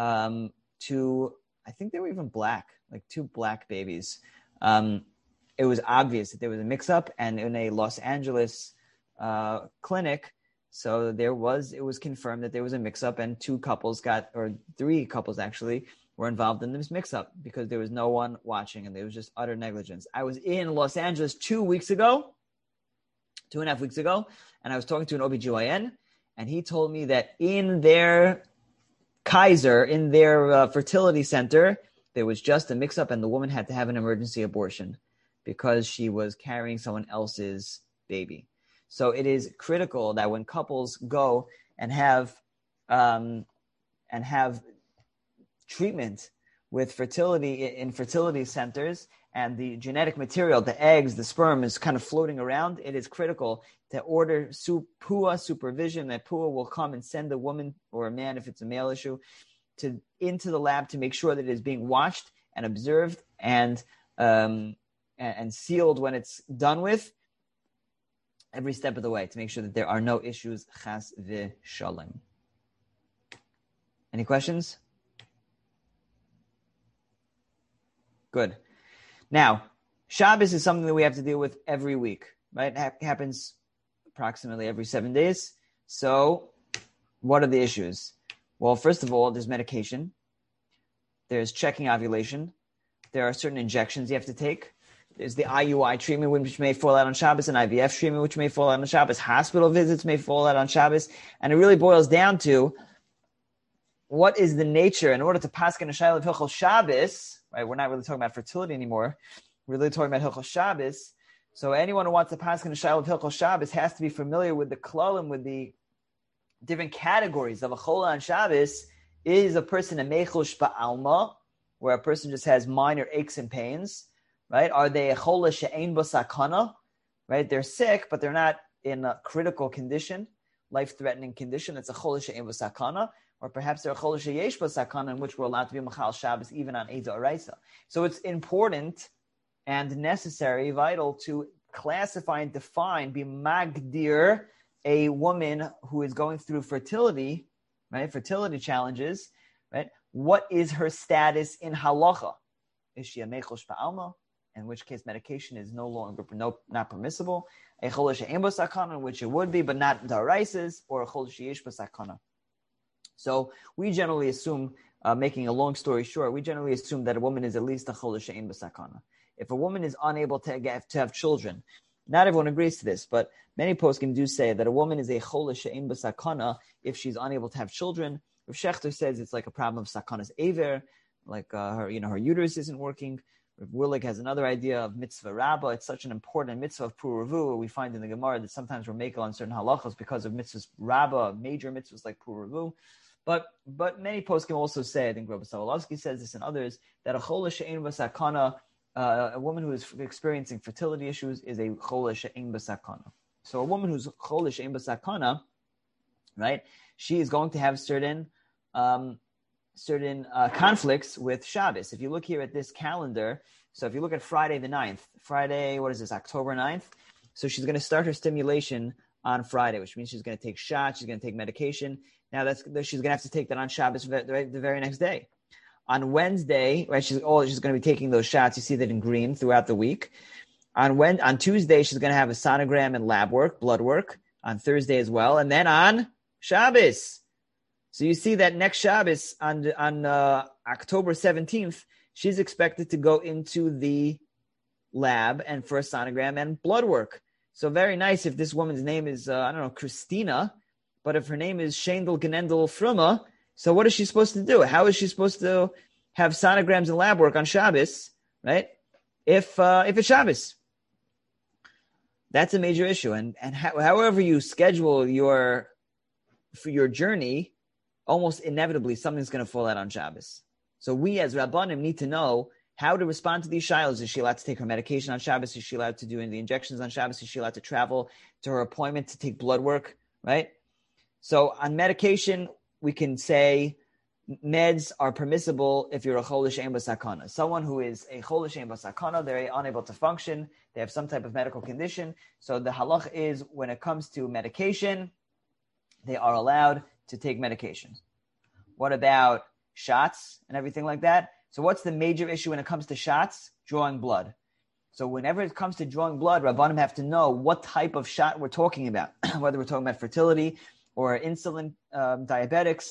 two, I think they were even black, like two black babies. It was obvious that there was a mix-up, and in a Los Angeles clinic, so it was confirmed that there was a mix-up, and three couples actually, were involved in this mix-up because there was no one watching, and there was just utter negligence. I was in Los Angeles 2.5 weeks ago, and I was talking to an OBGYN, and he told me that in their Kaiser, in their fertility center, there was just a mix-up, and the woman had to have an emergency abortion because she was carrying someone else's baby. So it is critical that when couples go and have treatment with fertility in fertility centers, and the genetic material, the eggs, the sperm is kind of floating around, it is critical to order PUA supervision, that PUA will come and send a woman or a man, if it's a male issue, into the lab to make sure that it is being watched and observed and sealed when it's done with, every step of the way, to make sure that there are no issues. Chas v'shalom. Any questions? Good. Now, Shabbos is something that we have to deal with every week, right? It happens approximately every 7 days. So what are the issues? Well, first of all, there's medication. There's checking ovulation. There are certain injections you have to take. There's the IUI treatment, which may fall out on Shabbos, and IVF treatment, which may fall out on Shabbos. Hospital visits may fall out on Shabbos. And it really boils down to what is the nature, in order to paskin a shayla of Hilchos Shabbos, right? We're not really talking about fertility anymore. We're really talking about Hilchos Shabbos. So anyone who wants to paskin a shayla of Hilchos Shabbos has to be familiar with the klalim, with the different categories of a chola on Shabbos. Is a person a mechush ba'alma, where a person just has minor aches and pains, right? Are they a chola she'ein bo sakana, right? They're sick, but they're not in a critical condition, life-threatening condition. It's a chola she'ein bo sakana. Or perhaps they're a chola she'yesh bo sakana, in which we're allowed to be machal Shabbos even on Eid Oraisa. So it's important and necessary, vital, to classify and define, be magdir, a woman who is going through fertility, right? Fertility challenges, right? What is her status in halacha? Is she a mechush ba'alma? In which case medication is not permissible. A chola she'ein bo sakana, in which it would be, but not d'oraisas, or a chola she'yesh bo sakana. So we generally assume, making a long story short, we generally assume that a woman is at least a chola she'ein bo sakana. If a woman is unable to have children, not everyone agrees to this, but many poskim do say that a woman is a chola she'ein bo sakana if she's unable to have children. Rav Shechter says it's like a problem of sakanas aver, like her uterus isn't working. Rav Willig has another idea of mitzvah rabbah. It's such an important mitzvah of puravu. We find in the Gemara that sometimes we're making on certain halachos because of mitzvahs rabbah, major mitzvahs like puravu. But many poskim also say, I think Rabbi Sobolovsky says this and others, that a chola she'ein bo sakana, a woman who is experiencing fertility issues, is a chola she'ein bo sakana. So a woman who's chola she'ein bo sakana, right, she is going to have certain conflicts with Shabbos. If you look here at this calendar, so if you look at Friday the 9th, Friday, what is this, October 9th? So she's going to start her stimulation on Friday, which means she's going to take shots, she's going to take medication. Now she's going to have to take that on Shabbos the very next day. On Wednesday, right, she's going to be taking those shots. You see that in green throughout the week. On Tuesday, she's going to have a sonogram and lab work, blood work, on Thursday as well. And then on Shabbos. So you see that next Shabbos on October 17th, she's expected to go into the lab and for a sonogram and blood work. So very nice if this woman's name is, Christina, but if her name is Shendel Genendel Fruma, so what is she supposed to do? How is she supposed to have sonograms and lab work on Shabbos, right? If it's Shabbos. That's a major issue. And however you schedule for your journey, almost inevitably something's going to fall out on Shabbos. So we as Rabbanim need to know how to respond to these shilos. Is she allowed to take her medication on Shabbos? Is she allowed to do the injections on Shabbos? Is she allowed to travel to her appointment to take blood work, right? So on medication, we can say meds are permissible if you're a cholish ein b'sakana. Someone who is a cholish ein b'sakana, they're unable to function, they have some type of medical condition. So the halach is when it comes to medication, they are allowed to take medication. What about shots and everything like that? So what's the major issue when it comes to shots? Drawing blood. So whenever it comes to drawing blood, Rabbanim have to know what type of shot we're talking about, whether we're talking about fertility or insulin, diabetics,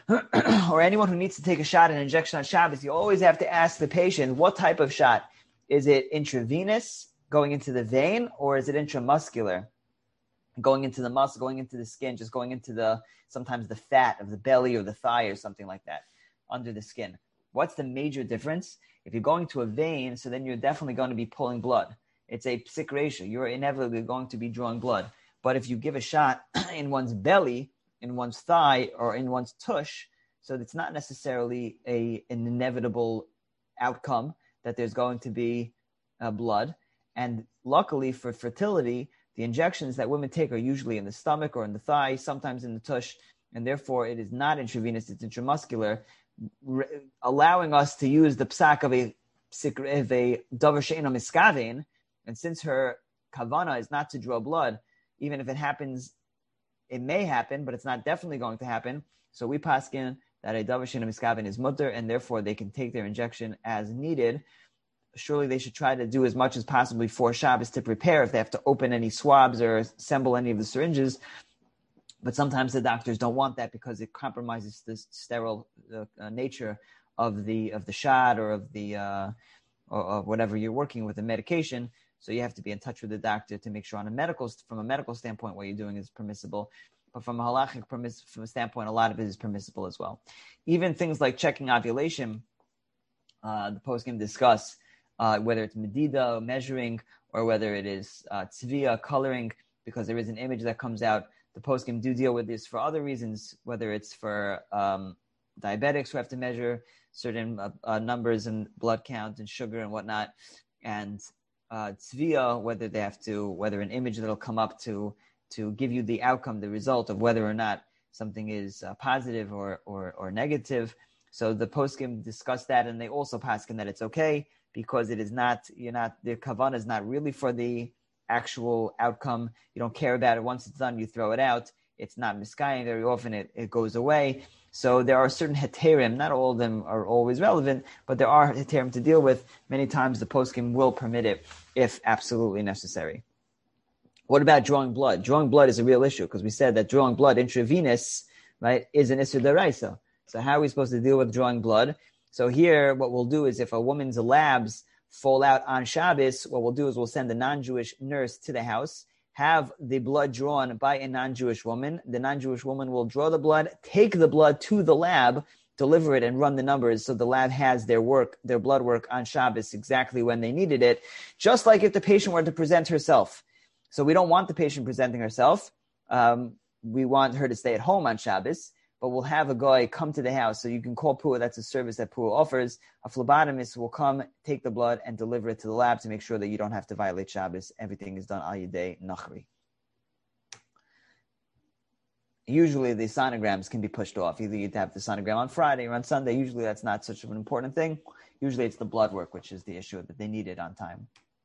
or anyone who needs to take a shot, an injection on Shabbos. You always have to ask the patient, what type of shot? Is it intravenous, going into the vein, or is it intramuscular, going into the muscle, going into the skin, just going into sometimes the fat of the belly or the thigh or something like that, under the skin? What's the major difference? If you're going to a vein, so then you're definitely going to be pulling blood. It's a psik ratio. You're inevitably going to be drawing blood. But if you give a shot in one's belly, in one's thigh, or in one's tush, so it's not necessarily an inevitable outcome that there's going to be blood. And luckily for fertility, the injections that women take are usually in the stomach or in the thigh, sometimes in the tush, and therefore it is not intravenous, it's intramuscular, allowing us to use the psak of a davar she'eino miskaven. And since her kavana is not to draw blood, even if it happens, it may happen, but it's not definitely going to happen. So we paskin that a davar she'eino miskaven is mutter, and therefore they can take their injection as needed. Surely they should try to do as much as possible before Shabbos to prepare if they have to open any swabs or assemble any of the syringes. But sometimes the doctors don't want that because it compromises the sterile nature of the shot or of the or whatever you're working with, the medication. So you have to be in touch with the doctor to make sure from a medical standpoint what you're doing is permissible. But from a halachic from a standpoint, a lot of it is permissible as well. Even things like checking ovulation, the poskim discuss whether it's medida, measuring, or whether it is tzvia, coloring, because there is an image that comes out. The poskim do deal with this for other reasons, whether it's for diabetics who have to measure certain numbers and blood count and sugar and whatnot, and tzvia, whether an image that'll come up to give you the outcome, the result of whether or not something is positive or negative. So the poskim discuss that, and they also paskin that it's okay because it is not, the kavanah is not really for the actual outcome. You don't care about it. Once it's done, you throw it out. It's not miskayim. Very often it goes away. So there are certain heterim. Not all of them are always relevant, but there are heterim to deal with. Many times the poskim will permit it if absolutely necessary. What about drawing blood? Drawing blood is a real issue because we said that drawing blood intravenous, right, is an issur d'oraisa. So how are we supposed to deal with drawing blood? So here, what we'll do is if a woman's labs fall out on Shabbos, what we'll do is we'll send a non-Jewish nurse to the house, have the blood drawn by a non-Jewish woman. The non-Jewish woman will draw the blood, take the blood to the lab, deliver it, and run the numbers so the lab has their blood work on Shabbos exactly when they needed it, just like if the patient were to present herself. So we don't want the patient presenting herself. We want her to stay at home on Shabbos. But we'll have a guy come to the house. So you can call Pua. That's a service that Pua offers. A phlebotomist will come, take the blood, and deliver it to the lab to make sure that you don't have to violate Shabbos. Everything is done al yedei nachri. usually the sonograms can be pushed off. Either you have the sonogram on Friday or on Sunday. Usually that's not such an important thing. Usually it's the blood work, which is the issue, that they need it on time.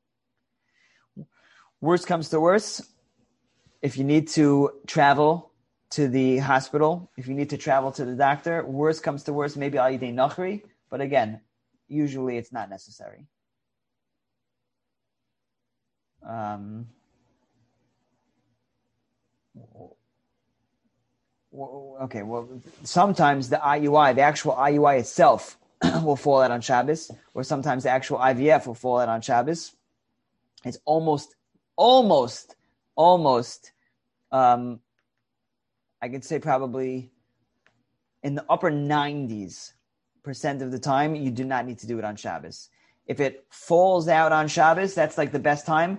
Worst comes to worst, if you need to travel to the hospital, if you need to travel to the doctor, worst comes to worst, maybe al yidei nachri, but again, usually it's not necessary. Okay, well, sometimes the IUI, the actual IUI itself, will fall out on Shabbos, or sometimes the actual IVF will fall out on Shabbos. It's almost, I could say probably in the upper 90% of the time, you do not need to do it on Shabbos. If it falls out on Shabbos, that's like the best time.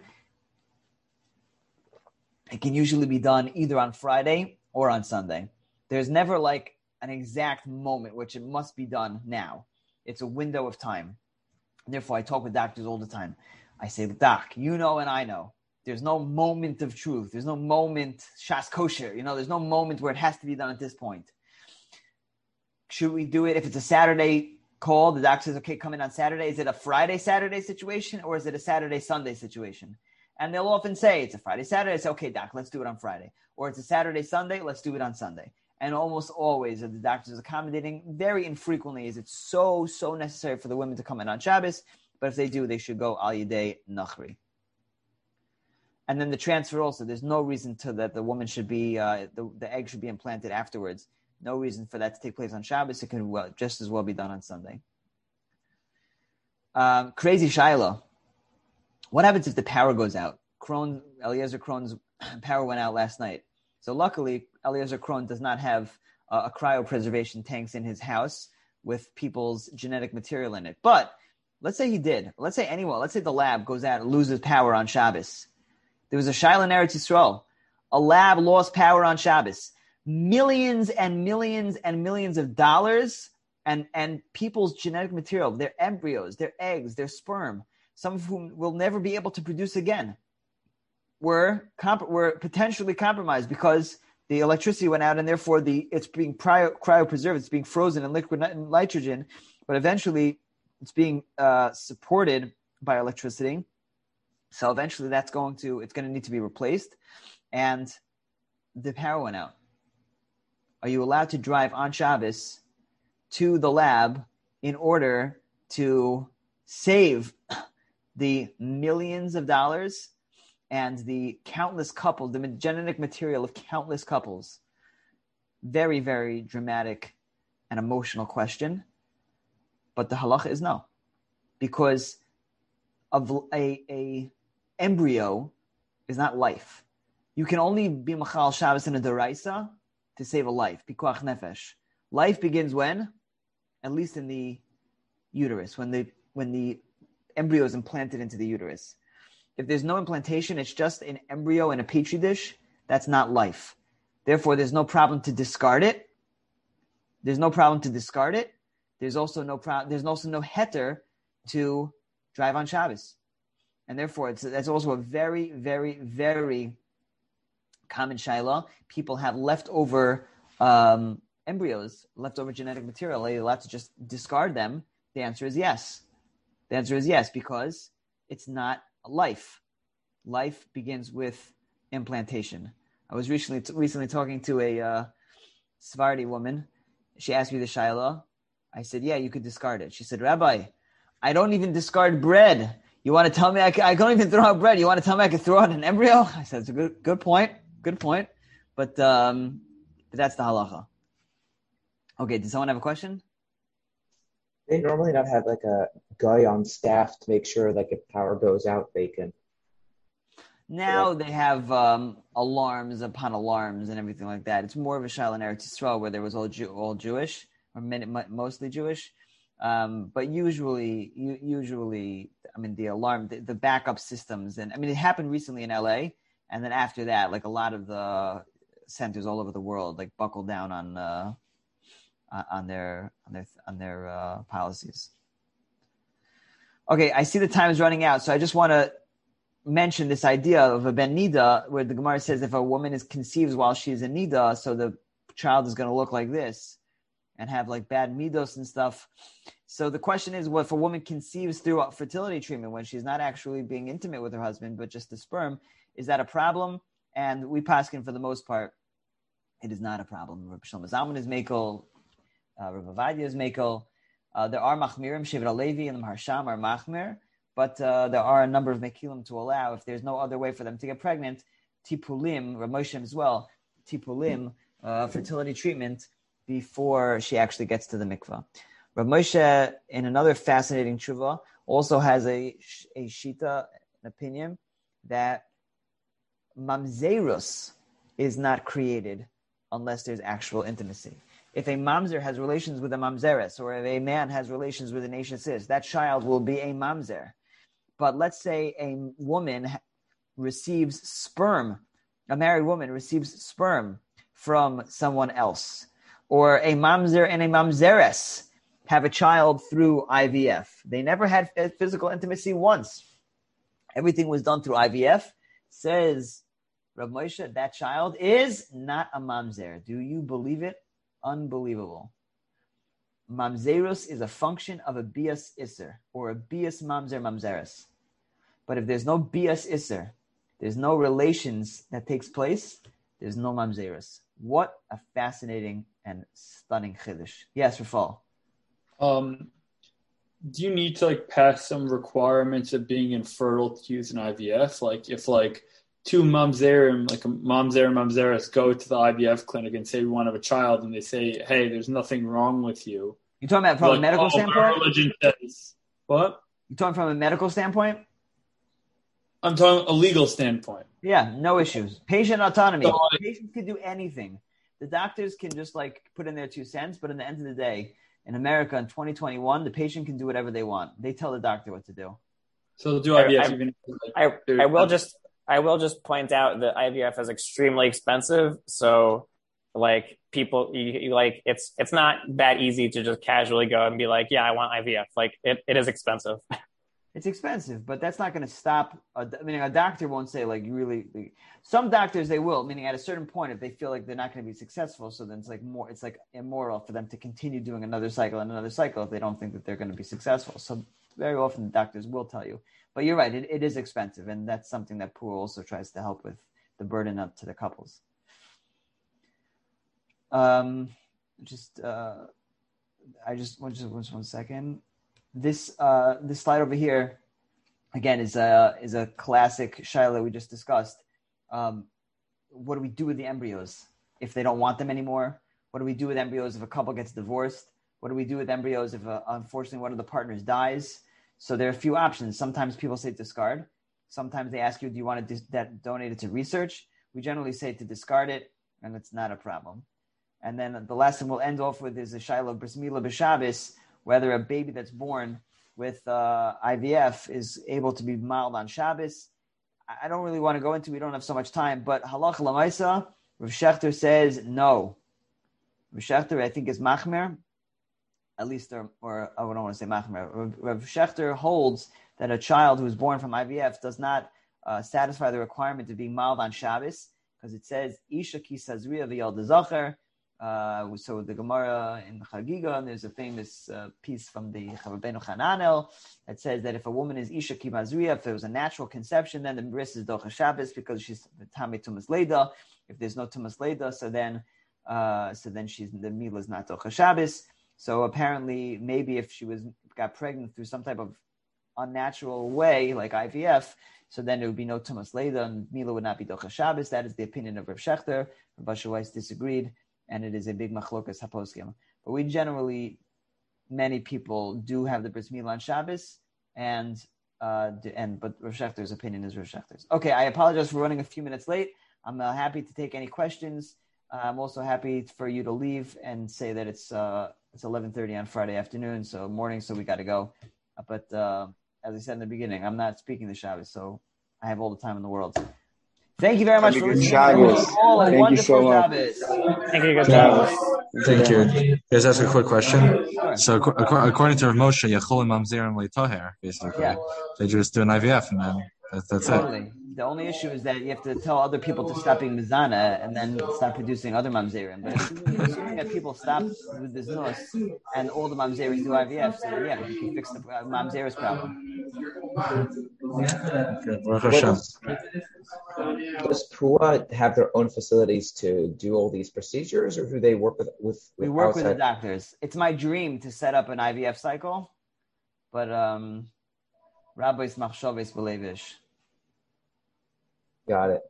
It can usually be done either on Friday or on Sunday. There's never like an exact moment which it must be done now. It's a window of time. Therefore, I talk with doctors all the time. I say, Doc, you know and I know. There's no moment of truth. There's no moment, shas kosher. There's no moment where it has to be done at this point. Should we do it if it's a Saturday call? The doctor says, okay, come in on Saturday. Is it a Friday-Saturday situation or is it a Saturday-Sunday situation? And they'll often say it's a Friday-Saturday. I say, okay, Doc, let's do it on Friday. Or it's a Saturday-Sunday. Let's do it on Sunday. And almost always are the doctors accommodating. Very infrequently is it so necessary for the women to come in on Shabbos. But if they do, they should go al yidei nachri. And then the transfer also. There's no reason that the woman should be, the egg should be implanted afterwards. No reason for that to take place on Shabbos. It can just as well be done on Sunday. Crazy Shiloh. What happens if the power goes out? Eliezer Krohn's power went out last night. So luckily, Eliezer Krohn does not have a cryopreservation tanks in his house with people's genetic material in it. But let's say he did. Let's say anyone. Let's say the lab goes out and loses power on Shabbos. There was a Shiloh in Eretz Yisrael. A lab lost power on Shabbos. Millions and millions and millions of dollars and people's genetic material, their embryos, their eggs, their sperm, some of whom will never be able to produce again, were potentially compromised because the electricity went out and therefore it's being cryopreserved, it's being frozen in liquid nitrogen, but eventually it's being supported by electricity. So eventually it's going to need to be replaced, and the power went out. Are you allowed to drive on Shabbos to the lab in order to save the millions of dollars and the countless couples, the genetic material of countless couples? Very, very dramatic and emotional question. But the halacha is no. Because of a embryo is not life. You can only be machal Shabbos in a deraisa to save a life. Pikuach nefesh. Life begins when? At least in the uterus, when the embryo is implanted into the uterus. If there's no implantation, it's just an embryo in a petri dish, that's not life. Therefore, there's no problem to discard it. There's also no heter to drive on Shabbos. And therefore, that's also a very, very, very common shaila. People have leftover embryos, leftover genetic material. Are they allowed to just discard them? The answer is yes. Because it's not life. Life begins with implantation. I was recently talking to a Sephardi woman. She asked me the shaila. I said, yeah, you could discard it. She said, Rabbi, I don't even discard bread. You want to tell me I don't even throw out bread? You want to tell me I could throw out an embryo? I said, it's a good point. But that's the halacha. Okay, did someone have a question? They normally not have like a guy on staff to make sure like if power goes out, they can. Now they have alarms upon alarms and everything like that. It's more of a shaila in Eretz Yisrael where there was all Jewish, or mostly Jewish. But usually, I mean, the alarm, the backup systems, and I mean, it happened recently in LA, and then after that, like a lot of the centers all over the world, like buckled down on their policies. Okay, I see the time is running out, so I just want to mentioned this idea of a ben nida, where the Gemara says if a woman is conceived while she is in nida, so the child is going to look like this and have like bad midos and stuff. So the question is, well, if a woman conceives through fertility treatment when she's not actually being intimate with her husband, but just the sperm, is that a problem? And we paskin for the most part, it is not a problem. Rabbi Shlomo Zalman is mekel, Rabbi Avadia is mekel. There are machmirim, Shevet HaLevi and the Maharsham are machmir, but there are a number of mekilim to allow if there's no other way for them to get pregnant. Tipulim, Rav Moshe as well, tipulim, fertility treatment before she actually gets to the mikvah. Rav Moshe, in another fascinating tshuva, also has a shita, an opinion, that mamzerus is not created unless there's actual intimacy. If a mamzer has relations with a mamzeres, or if a man has relations with an Ashes, that child will be a mamzer. But let's say a woman receives sperm, a married woman receives sperm from someone else, or a mamzer and a mamzeres have a child through IVF. They never had physical intimacy once. Everything was done through IVF. Says Rav Moshe, that child is not a mamzer. Do you believe it? Unbelievable. Mamzerus is a function of a bias isser, or a bias mamzer mamzeres. But if there's no bias isser, there's no relations that takes place, there's no mamzerus. What a fascinating and stunning chiddush. Yes, Rafal. Do you need to pass some requirements of being infertile to use an IVF? Like if two mamzerim, like a mamzer and mamzeres, go to the IVF clinic and say we want to have a child, and they say, hey, there's nothing wrong with you. You're talking about from a medical standpoint? Religion says, what? You're talking from a medical standpoint? I'm talking a legal standpoint. Yeah, no issues. Patient autonomy. Patients can do anything. The doctors can just put in their 2 cents, but in the end of the day, in America in 2021, the patient can do whatever they want. They tell the doctor what to do. So do IVF even? I will just point out that IVF is extremely expensive. So people, it's not that easy to just casually go and be like, yeah, I want IVF. It is expensive. It's expensive, but that's not going to stop. A doctor won't say you really. Some doctors they will, meaning at a certain point, if they feel like they're not going to be successful, so then it's immoral for them to continue doing another cycle and another cycle if they don't think that they're going to be successful. So very often the doctors will tell you. But you're right, it is expensive, and that's something that Pur also tries to help with, the burden up to the couples. Just 1 second. This slide over here, again, is a classic shaila we just discussed. What do we do with the embryos if they don't want them anymore? What do we do with embryos if a couple gets divorced? What do we do with embryos if unfortunately one of the partners dies? So there are a few options. Sometimes people say discard. Sometimes they ask you, do you want to donate it to research? We generally say to discard it, and it's not a problem. And then the last thing we'll end off with is a shaila of bris milah b'Shabbos, whether a baby that's born with IVF is able to be mild on Shabbos. I don't really want to go into, we don't have so much time, but halacha l'maisa, Rav Shechter says no. Rav Shechter, I think, is machmer, at least, or I don't want to say machmer. Rav Shechter holds that a child who is born from IVF does not satisfy the requirement of being mild on Shabbos, because it says, Isha ki sazriya v'yal dezacher. So the Gemara in Chagiga, and there's a famous piece from the Rabbeinu Hananel that says that if a woman is Isha ki mazriya, if it was a natural conception, then the bris is Docha Shabbos because she's Tamei Tumas Leida. If there's no Tumas Leida, so then she's the Mila is not Docha Shabbos. So apparently, maybe if she got pregnant through some type of unnatural way, like IVF, so then there would be no Tumas Leida, and Mila would not be Docha Shabbos. That is the opinion of Rav Shechter. Rav Asher Weiss disagreed, and it is a big machlokas haposkim. But we generally, many people do have the bris milah on Shabbos, but Rav Shechter's opinion is Rav Shechter's. Okay, I apologize for running a few minutes late. I'm happy to take any questions. I'm also happy for you to leave and say that it's 11:30 on Friday afternoon, so morning, so we got to go. But as I said in the beginning, I'm not speaking the Shabbos, so I have all the time in the world. Thank you very much for listening. Thank you so much. Thank you, good job. Thank you. Guys, ask a quick question. Sure. So, according to Rav Moshe, Yachol Mamzerim Leitoher, basically, Yeah. they just do an IVF and then That's it. Totally. The only issue is that you have to tell other people to stop being mizana and then start producing other mamzerim. But assuming that people stop with this nus and all the mamzeris do IVF, so yeah, you can fix the mamzeris problem. Does Pua have their own facilities to do all these procedures, or do they work with We work outside? with the doctors. It's my dream to set up an IVF cycle, but Rabbi's machshavos belevish. Got it.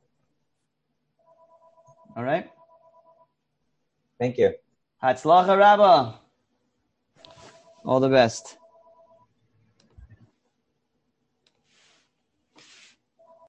All right. Thank you. Hatzlacha Rabba. All the best.